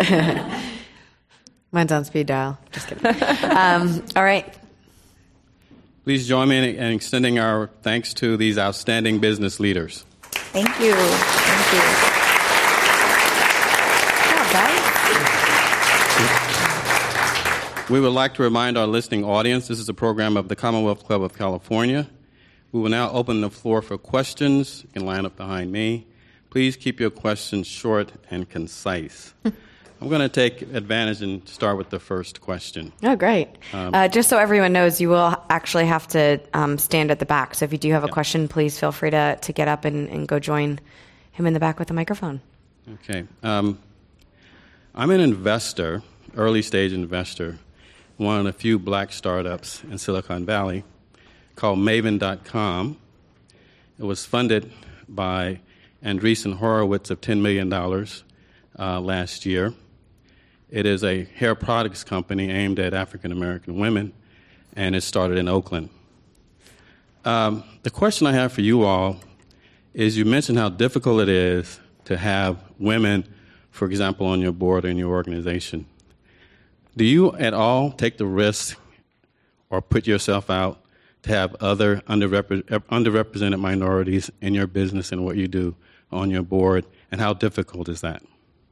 B: Mine's on speed dial. Just kidding. um, all right.
A: Please join me in, in extending our thanks to these outstanding business leaders.
E: Thank you. Thank you.
A: We would like to remind our listening audience this is a program of the Commonwealth Club of California. We will now open the floor for questions. You can line up behind me. Please keep your questions short and concise. I'm going to take advantage and start with the first question.
B: Oh, great.
A: Um,
B: uh, just so everyone knows, you will actually have to um, stand at the back. So if you do have a
A: Yeah.
B: question, please feel free to, to get up and, and go join him in the back with the microphone.
A: Okay. Um, I'm an investor, early stage investor, one of the few black startups in Silicon Valley called Maven dot com. It was funded by Andreessen Horowitz of ten million dollars uh, last year. It is a hair products company aimed at African American women, and it started in Oakland. Um, the question I have for you all is, you mentioned how difficult it is to have women, for example, on your board or in your organization. Do you at all take the risk or put yourself out to have other underrepre- underrepresented minorities in your business and what you do on your board, and how difficult is that?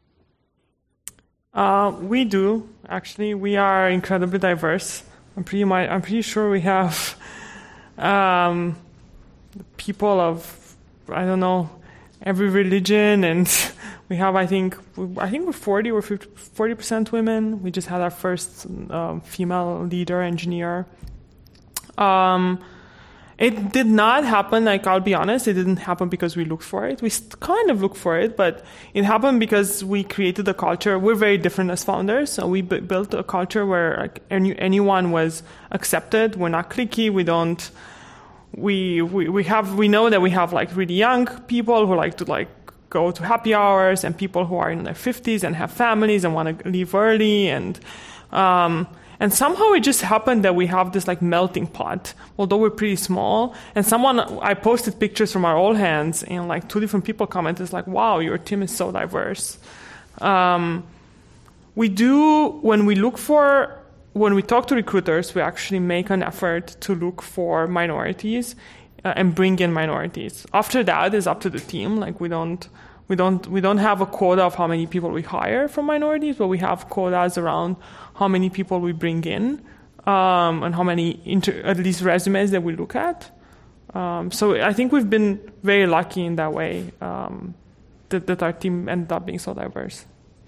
D: Uh, we do, actually. We are incredibly diverse. I'm pretty, mi- I'm pretty sure we have um, people of, I don't know, every religion, and we have, I think, I think we're forty or fifty, forty percent women. We just had our first um, female leader engineer. Um, it did not happen, like, I'll be honest, it didn't happen because we looked for it. We st- kind of looked for it, but it happened because we created a culture. We're very different as founders, so we b- built a culture where, like, any, anyone was accepted. We're not cliquey. We don't, we, we, we have, we know that we have, like, really young people who like to, like, go to happy hours, and people who are in their fifties and have families and want to leave early, and, um, And somehow it just happened that we have this like melting pot, although we're pretty small. And someone, I posted pictures from our all hands, and like two different people commented like, wow, your team is so diverse. Um, we do, when we look for, when we talk to recruiters, we actually make an effort to look for minorities uh, and bring in minorities. After that is up to the team. Like we don't, We don't we don't have a quota of how many people we hire from minorities, but we have quotas around how many people we bring in um, and how many inter- at least resumes that we look at. Um, so I think we've been very lucky in that way um, that, that our team ended up being so diverse.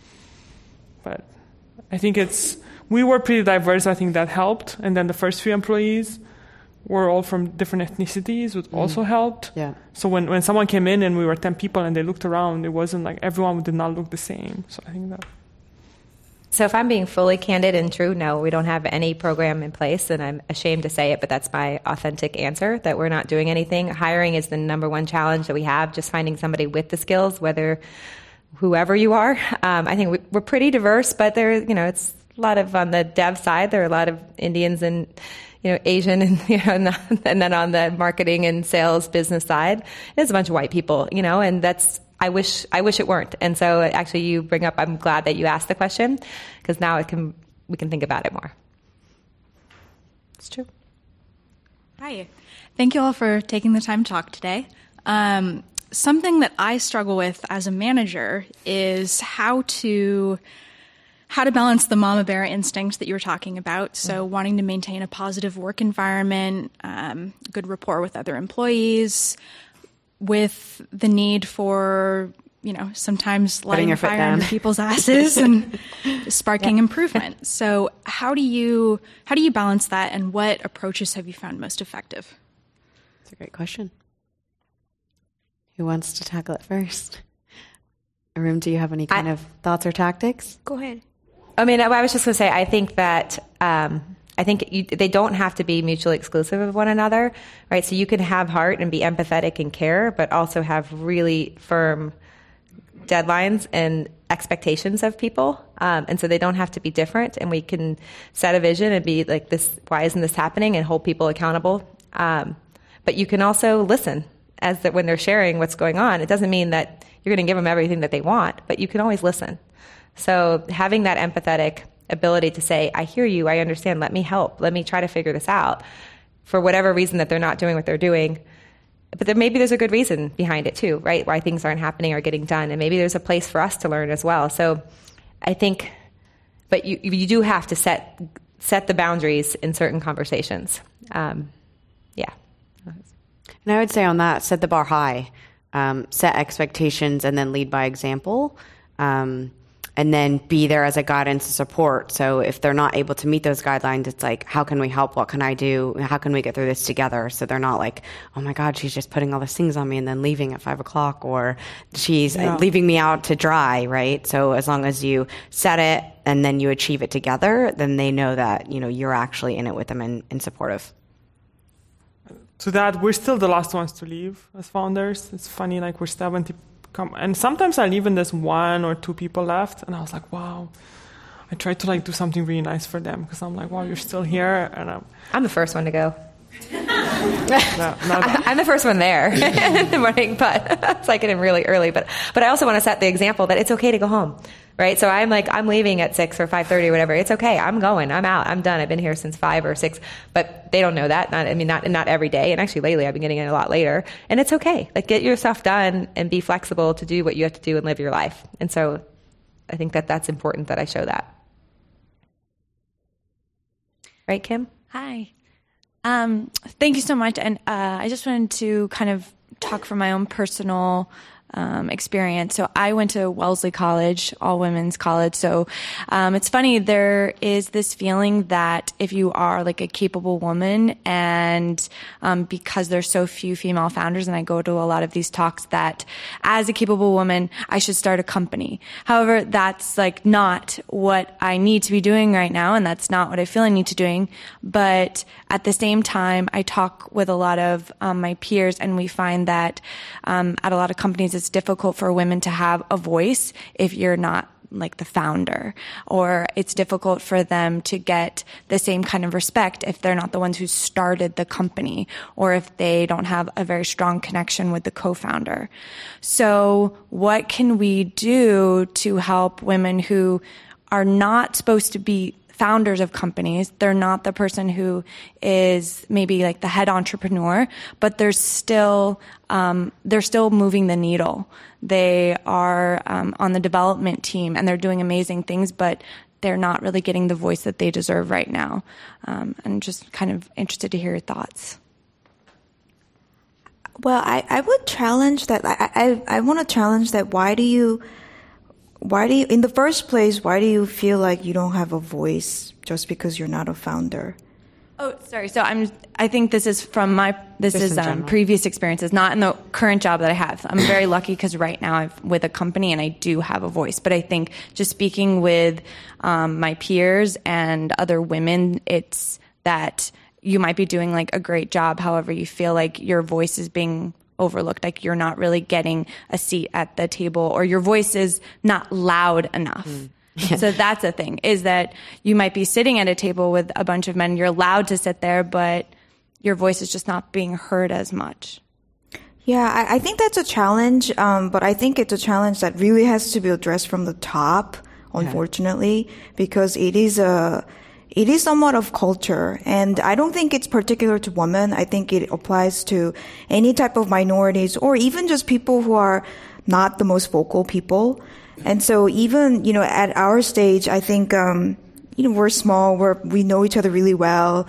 D: But I think it's we were pretty diverse. I think that helped, and then the first few employees were all from different ethnicities, which mm. also helped.
B: Yeah.
D: So when, when someone came in and we were ten people and they looked around, it wasn't like everyone did not look the same. So I think that.
C: So if I'm being fully candid and true, no, we don't have any program in place, and I'm ashamed to say it, but that's my authentic answer, that we're not doing anything. Hiring is the number one challenge that we have, just finding somebody with the skills, whether whoever you are. Um, I think we, we're pretty diverse, but there, you know, it's a lot of, on the dev side, there are a lot of Indians and you know, Asian, and you know, and then on the marketing and sales business side, there's a bunch of white people, you know, and that's, I wish, I wish it weren't. And so actually you bring up, I'm glad that you asked the question, because now it can, we can think about it more. It's true.
F: Hi. Thank you all for taking the time to talk today. Um, something that I struggle with as a manager is how to how to balance the mama bear instinct that you were talking about. So wanting to maintain a positive work environment, um, good rapport with other employees, with the need for, you know, sometimes lighting a fire under people's asses and sparking yep. improvement. So how do you how do you balance that, and what approaches have you found most effective?
B: That's a great question. Who wants to tackle it first? Arun, do you have any kind I, of thoughts or tactics?
C: Go ahead. I mean, I was just going to say, I think that um, I think you, they don't have to be mutually exclusive of one another, right? So you can have heart and be empathetic and care, but also have really firm deadlines and expectations of people. Um, and so they don't have to be different. And we can set a vision and be like, this, why isn't this happening? And hold people accountable. Um, but you can also listen as that when they're sharing what's going on. It doesn't mean that you're going to give them everything that they want, but you can always listen. So having that empathetic ability to say, I hear you, I understand, let me help, let me try to figure this out, for whatever reason that they're not doing what they're doing. But there, maybe there's a good reason behind it too, right? Why things aren't happening or getting done. And maybe there's a place for us to learn as well. So I think, but you you do have to set set the boundaries in certain conversations. Um, yeah.
B: And I would say on that, set the bar high, um, set expectations, and then lead by example. Um, and then be there as a guidance and support. So if they're not able to meet those guidelines, it's like, how can we help? What can I do? How can we get through this together? So they're not like, oh my God, she's just putting all these things on me and then leaving at five o'clock, or she's yeah. leaving me out to dry, right? So as long as you set it and then you achieve it together, then they know that, you know, you're actually in it with them and, and supportive.
D: To that, we're still the last ones to leave as founders. It's funny, like we're seventy Come, and sometimes I leave and there's one or two people left, and I was like, wow. I tried to like do something really nice for them, because I'm like, wow, you're still here, and I'm.
C: I'm the first one to go.
D: no, I,
C: I'm the first one there in the morning, but it's like getting really early. But but I also want to set the example that it's okay to go home, right? So I'm like, I'm leaving at six or five thirty or whatever. It's okay. I'm going. I'm out. I'm done. I've been here since five or six. But they don't know that. Not, I mean, not not every day. And actually, lately, I've been getting in a lot later. And it's okay. Like, get your stuff done and be flexible to do what you have to do and live your life. And so, I think that that's important that I show that. Right, Kim?
F: Hi. Um, thank you so much. And uh, I just wanted to kind of talk from my own personal um, experience. So I went to Wellesley College, all women's college. So um, it's funny, there is this feeling that if you are like a capable woman, and um, because there's so few female founders, and I go to a lot of these talks, that as a capable woman, I should start a company. However, that's like not what I need to be doing right now, and that's not what I feel I need to be doing. But at the same time, I talk with a lot of um, my peers, and we find that um, at a lot of companies, it's difficult for women to have a voice if you're not like the founder, or it's difficult for them to get the same kind of respect if they're not the ones who started the company, or if they don't have a very strong connection with the co-founder. So what can we do to help women who are not supposed to be founders of companies. They're not the person who is maybe like the head entrepreneur, but they're still um, they're still moving the needle. They are um, on the development team and they're doing amazing things, but they're not really getting the voice that they deserve right now. Um, I'm just kind of interested to hear your thoughts.
E: Well, I, I would challenge that. I, I, I want to challenge that. Why do you, why do you, in the first place, why do you feel like you don't have a voice just because you're not a founder?
F: Oh, sorry. So I'm, I think this is from my, this
B: Just
F: is
B: in
F: um,
B: general.
F: previous experiences, not in the current job that I have. I'm very lucky because right now I'm with a company and I do have a voice. But I think just speaking with um, my peers and other women, it's that you might be doing like a great job. However, you feel like your voice is being overlooked, like you're not really getting a seat at the table or your voice is not loud enough. Mm. So that's the thing, is that you might be sitting at a table with a bunch of men. You're allowed to sit there, but your voice is just not being heard as much.
E: Yeah, I, I think that's a challenge, um, but I think it's a challenge that really has to be addressed from the top, unfortunately, yeah. because it is a, it is somewhat of culture, and I don't think it's particular to women. I think it applies to any type of minorities or even just people who are not the most vocal people. And so even, you know, at our stage, I think, um, you know, we're small, we're, we know each other really well.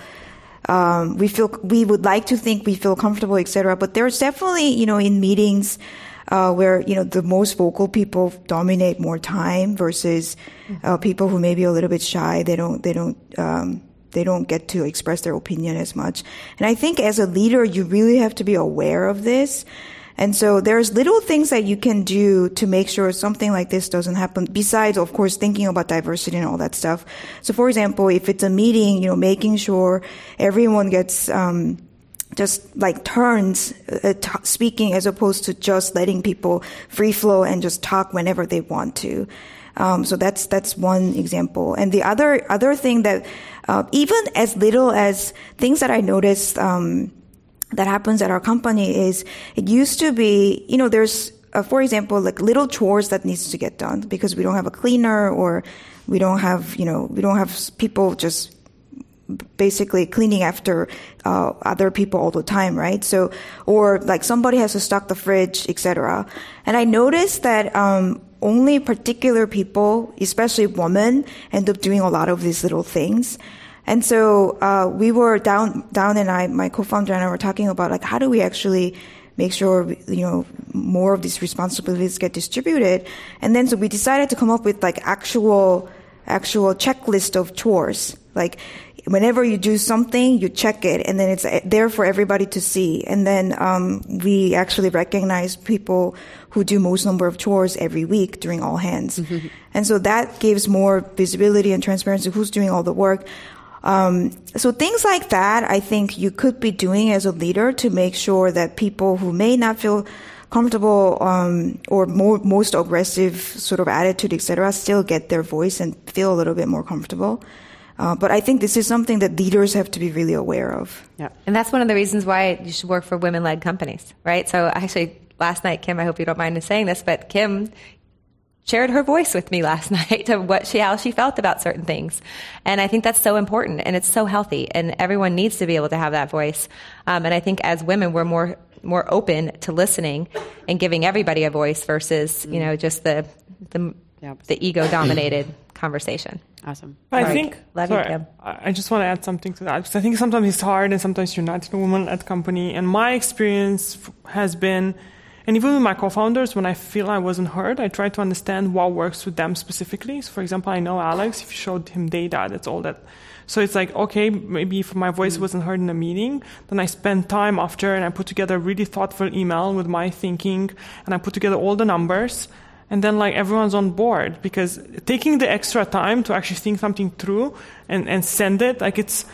E: Um, we feel, we would like to think we feel comfortable, et cetera. But there's definitely, you know, in meetings, uh, where, you know, the most vocal people dominate more time versus, uh, people who may be a little bit shy. They don't, they don't, um, they don't get to express their opinion as much. And I think as a leader, you really have to be aware of this. And so there's little things that you can do to make sure something like this doesn't happen, besides, of course, thinking about diversity and all that stuff. So, for example, if it's a meeting, you know, making sure everyone gets um just like turns uh, t- speaking as opposed to just letting people free flow and just talk whenever they want to. Um, so that's that's one example. And the other other thing that uh, even as little as things that I noticed um that happens at our company is it used to be, you know, there's, uh, for example, like little chores that needs to get done because we don't have a cleaner or we don't have, you know, we don't have people just basically cleaning after uh, other people all the time, right? So, or like somebody has to stock the fridge, et cetera. And I noticed that um, only particular people, especially women, end up doing a lot of these little things. And so, uh, we were down, down and I, my co-founder and I were talking about like, how do we actually make sure, you know, more of these responsibilities get distributed? And then so we decided to come up with like actual, actual checklist of chores. Like whenever you do something, you check it and then it's there for everybody to see. And then, um, we actually recognize people who do most number of chores every week during all hands. Mm-hmm. And so that gives more visibility and transparency who's doing all the work. Um, so things like that, I think you could be doing as a leader to make sure that people who may not feel comfortable, um, or more, most aggressive sort of attitude, et cetera, still get their voice and feel a little bit more comfortable. Uh, but I think this is something that leaders have to be really aware of.
C: Yeah. And that's one of the reasons why you should work for women-led companies, right? So actually, last night, Kim, I hope you don't mind me saying this, but Kim shared her voice with me last night of what she, how she felt about certain things. And I think that's so important and it's so healthy and everyone needs to be able to have that voice. Um, and I think as women, we're more, more open to listening and giving everybody a voice versus, you know, just the, the, yep. the ego dominated conversation.
B: Awesome.
D: I
C: Right.
D: think,
C: Love you,
D: sorry,
C: Kim.
D: I I just want to add something to that because I think sometimes it's hard and sometimes you're not in a woman-led company. And my experience f- has been, and even with my co-founders, when I feel I wasn't heard, I try to understand what works with them specifically. So, for example, I know Alex, if you showed him data, that's all that. So it's like, okay, maybe if my voice wasn't heard in a meeting, then I spend time after and I put together a really thoughtful email with my thinking and I put together all the numbers. And then like everyone's on board because taking the extra time to actually think something through and, and send it, like it's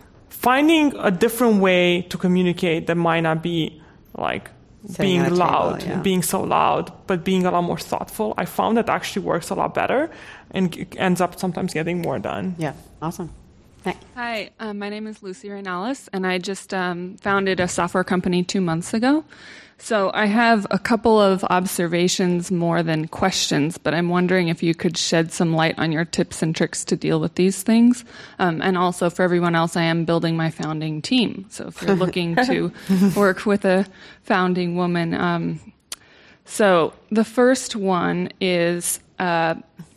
D: finding a different way to communicate that might not be like
B: Sitting
D: being
B: at a table,
D: loud,
B: yeah.
D: being so loud, but being a lot more thoughtful. I found that actually works a lot better and g- ends up sometimes getting more done.
B: Yeah, awesome.
G: Hi, um, my name is Lucy Reynolds, and I just um, founded a software company two months ago. So I have a couple of observations more than questions, but I'm wondering if you could shed some light on your tips and tricks to deal with these things. Um, and also for everyone else, I am building my founding team. So if you're looking to work with a founding woman. Um, so the first one is... Uh,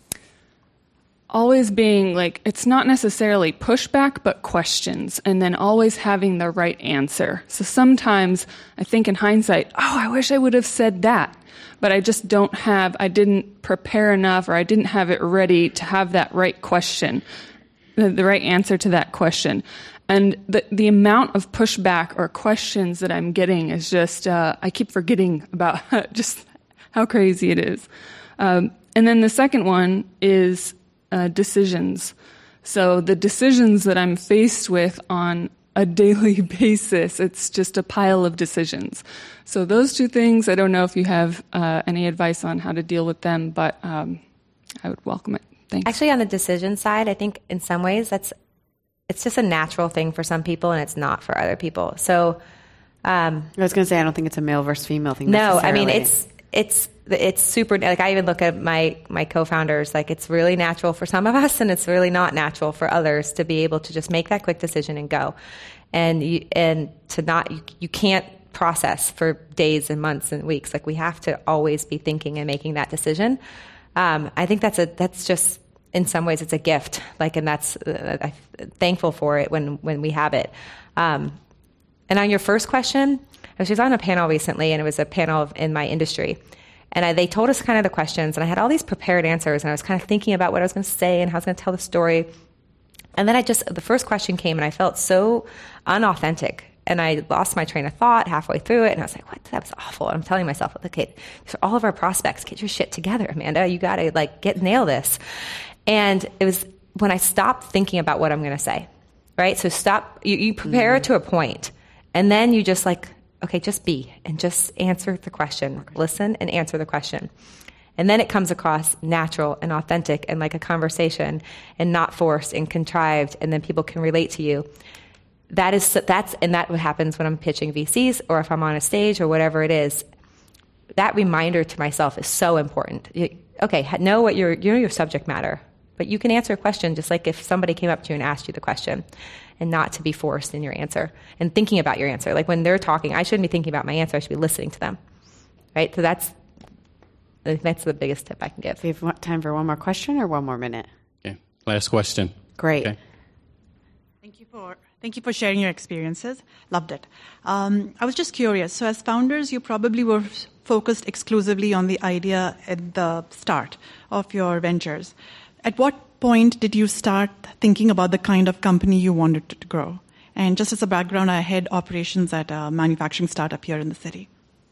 G: always being like, it's not necessarily pushback, but questions, and then always having the right answer. So sometimes I think in hindsight, oh, I wish I would have said that, but I just don't have, I didn't prepare enough, or I didn't have it ready to have that right question, the, the right answer to that question. And the the amount of pushback or questions that I'm getting is just, uh, I keep forgetting about just how crazy it is. Um, and then the second one is Uh, decisions. So the decisions that I'm faced with on a daily basis, it's just a pile of decisions. So those two things, I don't know if you have uh, any advice on how to deal with them, but um, I would welcome it. Thanks.
C: Actually, on the decision side, I think in some ways that's it's just a natural thing for some people, and it's not for other people. So um,
B: I was going to say, I don't think it's a male versus female thing.
C: No, I mean it's it's. It's super, like I even look at my, my co-founders, like it's really natural for some of us and it's really not natural for others to be able to just make that quick decision and go. And you, and to not, you, you can't process for days and months and weeks. Like we have to always be thinking and making that decision. Um, I think that's a, that's just, in some ways it's a gift. Like, and that's, uh, I'm thankful for it when, when we have it. Um, and on your first question, I was on a panel recently and it was a panel in my industry. And I, they told us kind of the questions, and I had all these prepared answers, and I was kind of thinking about what I was going to say and how I was going to tell the story. And then I just, the first question came, and I felt so unauthentic, and I lost my train of thought halfway through it, and I was like, what? That was awful. And I'm telling myself, okay, for all of our prospects, get your shit together, Amanda. You got to, like, get nail this. And it was when I stopped thinking about what I'm going to say, right? So stop, you, you prepare mm-hmm. it to a point, and then you just, like, okay, just be, and just answer the question. Okay. Listen and answer the question. And then it comes across natural and authentic and like a conversation and not forced and contrived, and then people can relate to you. That is, that's, and that what happens when I'm pitching V Cs or if I'm on a stage or whatever it is. That reminder to myself is so important. You, okay, know what your, you know your subject matter, but you can answer a question just like if somebody came up to you and asked you the question. And not to be forced in your answer and thinking about your answer. Like when they're talking, I shouldn't be thinking about my answer. I should be listening to them, right? So that's that's the biggest tip I can give.
B: Do we have time for one more question or one more minute?
A: Okay, last question.
B: Great.
A: Okay.
H: Thank you for thank you for sharing your experiences. Loved it. Um, I was just curious. So as founders, you probably were focused exclusively on the idea at the start of your ventures. At what point did you start thinking about the kind of company you wanted to grow? And just as a background, I head operations at a manufacturing startup here in the city.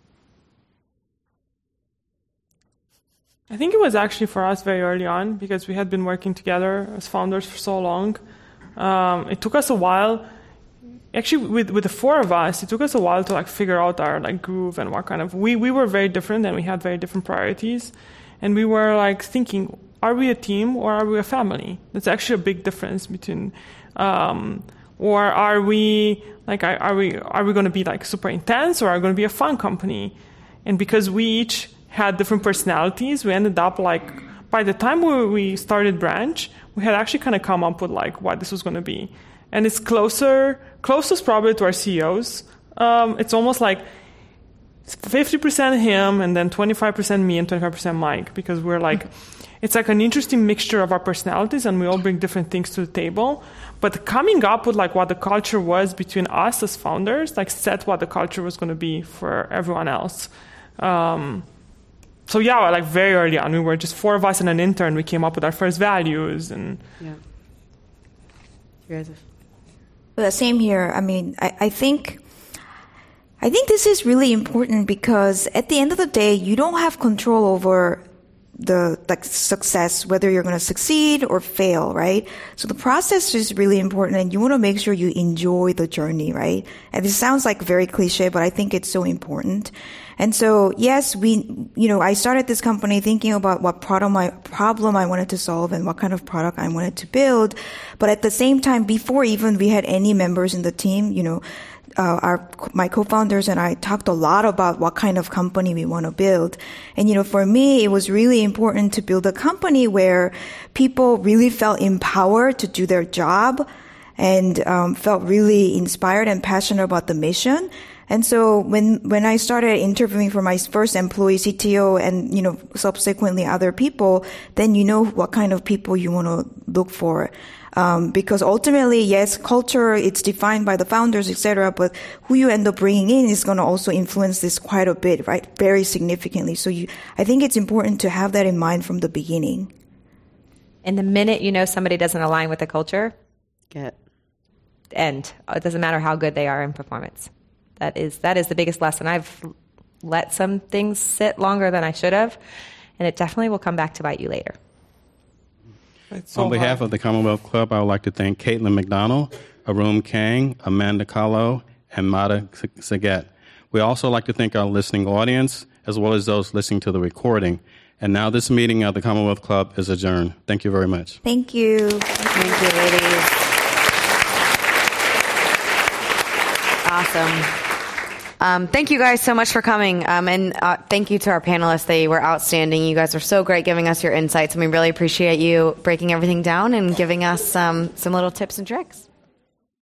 D: I think it was actually for us very early on because we had been working together as founders for so long. Um, it took us a while. Actually, with with the four of us, it took us a while to like figure out our like groove and what kind of we we were very different and we had very different priorities, and we were like thinking, are we a team or are we a family? That's actually a big difference between, um, or are we like are, are we are we going to be like super intense or are we going to be a fun company? And because we each had different personalities, we ended up like by the time we, we started Branch, we had actually kind of come up with like what this was going to be. And it's closer, closest probably to our C E Os. Um, it's almost like fifty percent him and then twenty-five percent me and twenty-five percent Mike, because we're like, it's like an interesting mixture of our personalities and we all bring different things to the table. But coming up with like what the culture was between us as founders, like set what the culture was going to be for everyone else. Um, so yeah, like very early on, we were just four of us and an intern. We came up with our first values and
B: yeah. You guys have...
E: Well, same here. I mean, I, I think I think this is really important because at the end of the day, you don't have control over the like success, whether you're going to succeed or fail, right? So the process is really important, and you want to make sure you enjoy the journey, right? And this sounds like very cliche, but I think it's so important. And so, yes, we, you know, I started this company thinking about what problem I, problem I wanted to solve and what kind of product I wanted to build. But at the same time, before even we had any members in the team, you know, Uh, our, my co-founders and I talked a lot about what kind of company we want to build. And, you know, for me, it was really important to build a company where people really felt empowered to do their job and um, felt really inspired and passionate about the mission. And so when, when I started interviewing for my first employee, C T O, and, you know, subsequently other people, then you know what kind of people you want to look for. Um, because ultimately, yes, culture, it's defined by the founders, et cetera, but who you end up bringing in is going to also influence this quite a bit, right? Very significantly. So you, I think it's important to have that in mind from the beginning.
C: And the minute you know somebody doesn't align with the culture,
B: Get.
C: end. It doesn't matter how good they are in performance. That is, that is the biggest lesson. I've let some things sit longer than I should have, and it definitely will come back to bite you later.
A: So On behalf hard. of the Commonwealth Club, I would like to thank Caitlin McDonald, Arun Kang, Amanda Kahlo, and Mata Saget. We also like to thank our listening audience, as well as those listening to the recording. And now this meeting of the Commonwealth Club is adjourned. Thank you very much.
E: Thank you.
B: Thank you, ladies. Awesome. Um, thank you guys so much for coming. Um, and uh, thank you to our panelists. They were outstanding. You guys were so great giving us your insights, and we really appreciate you breaking everything down and giving us um, some little tips and tricks.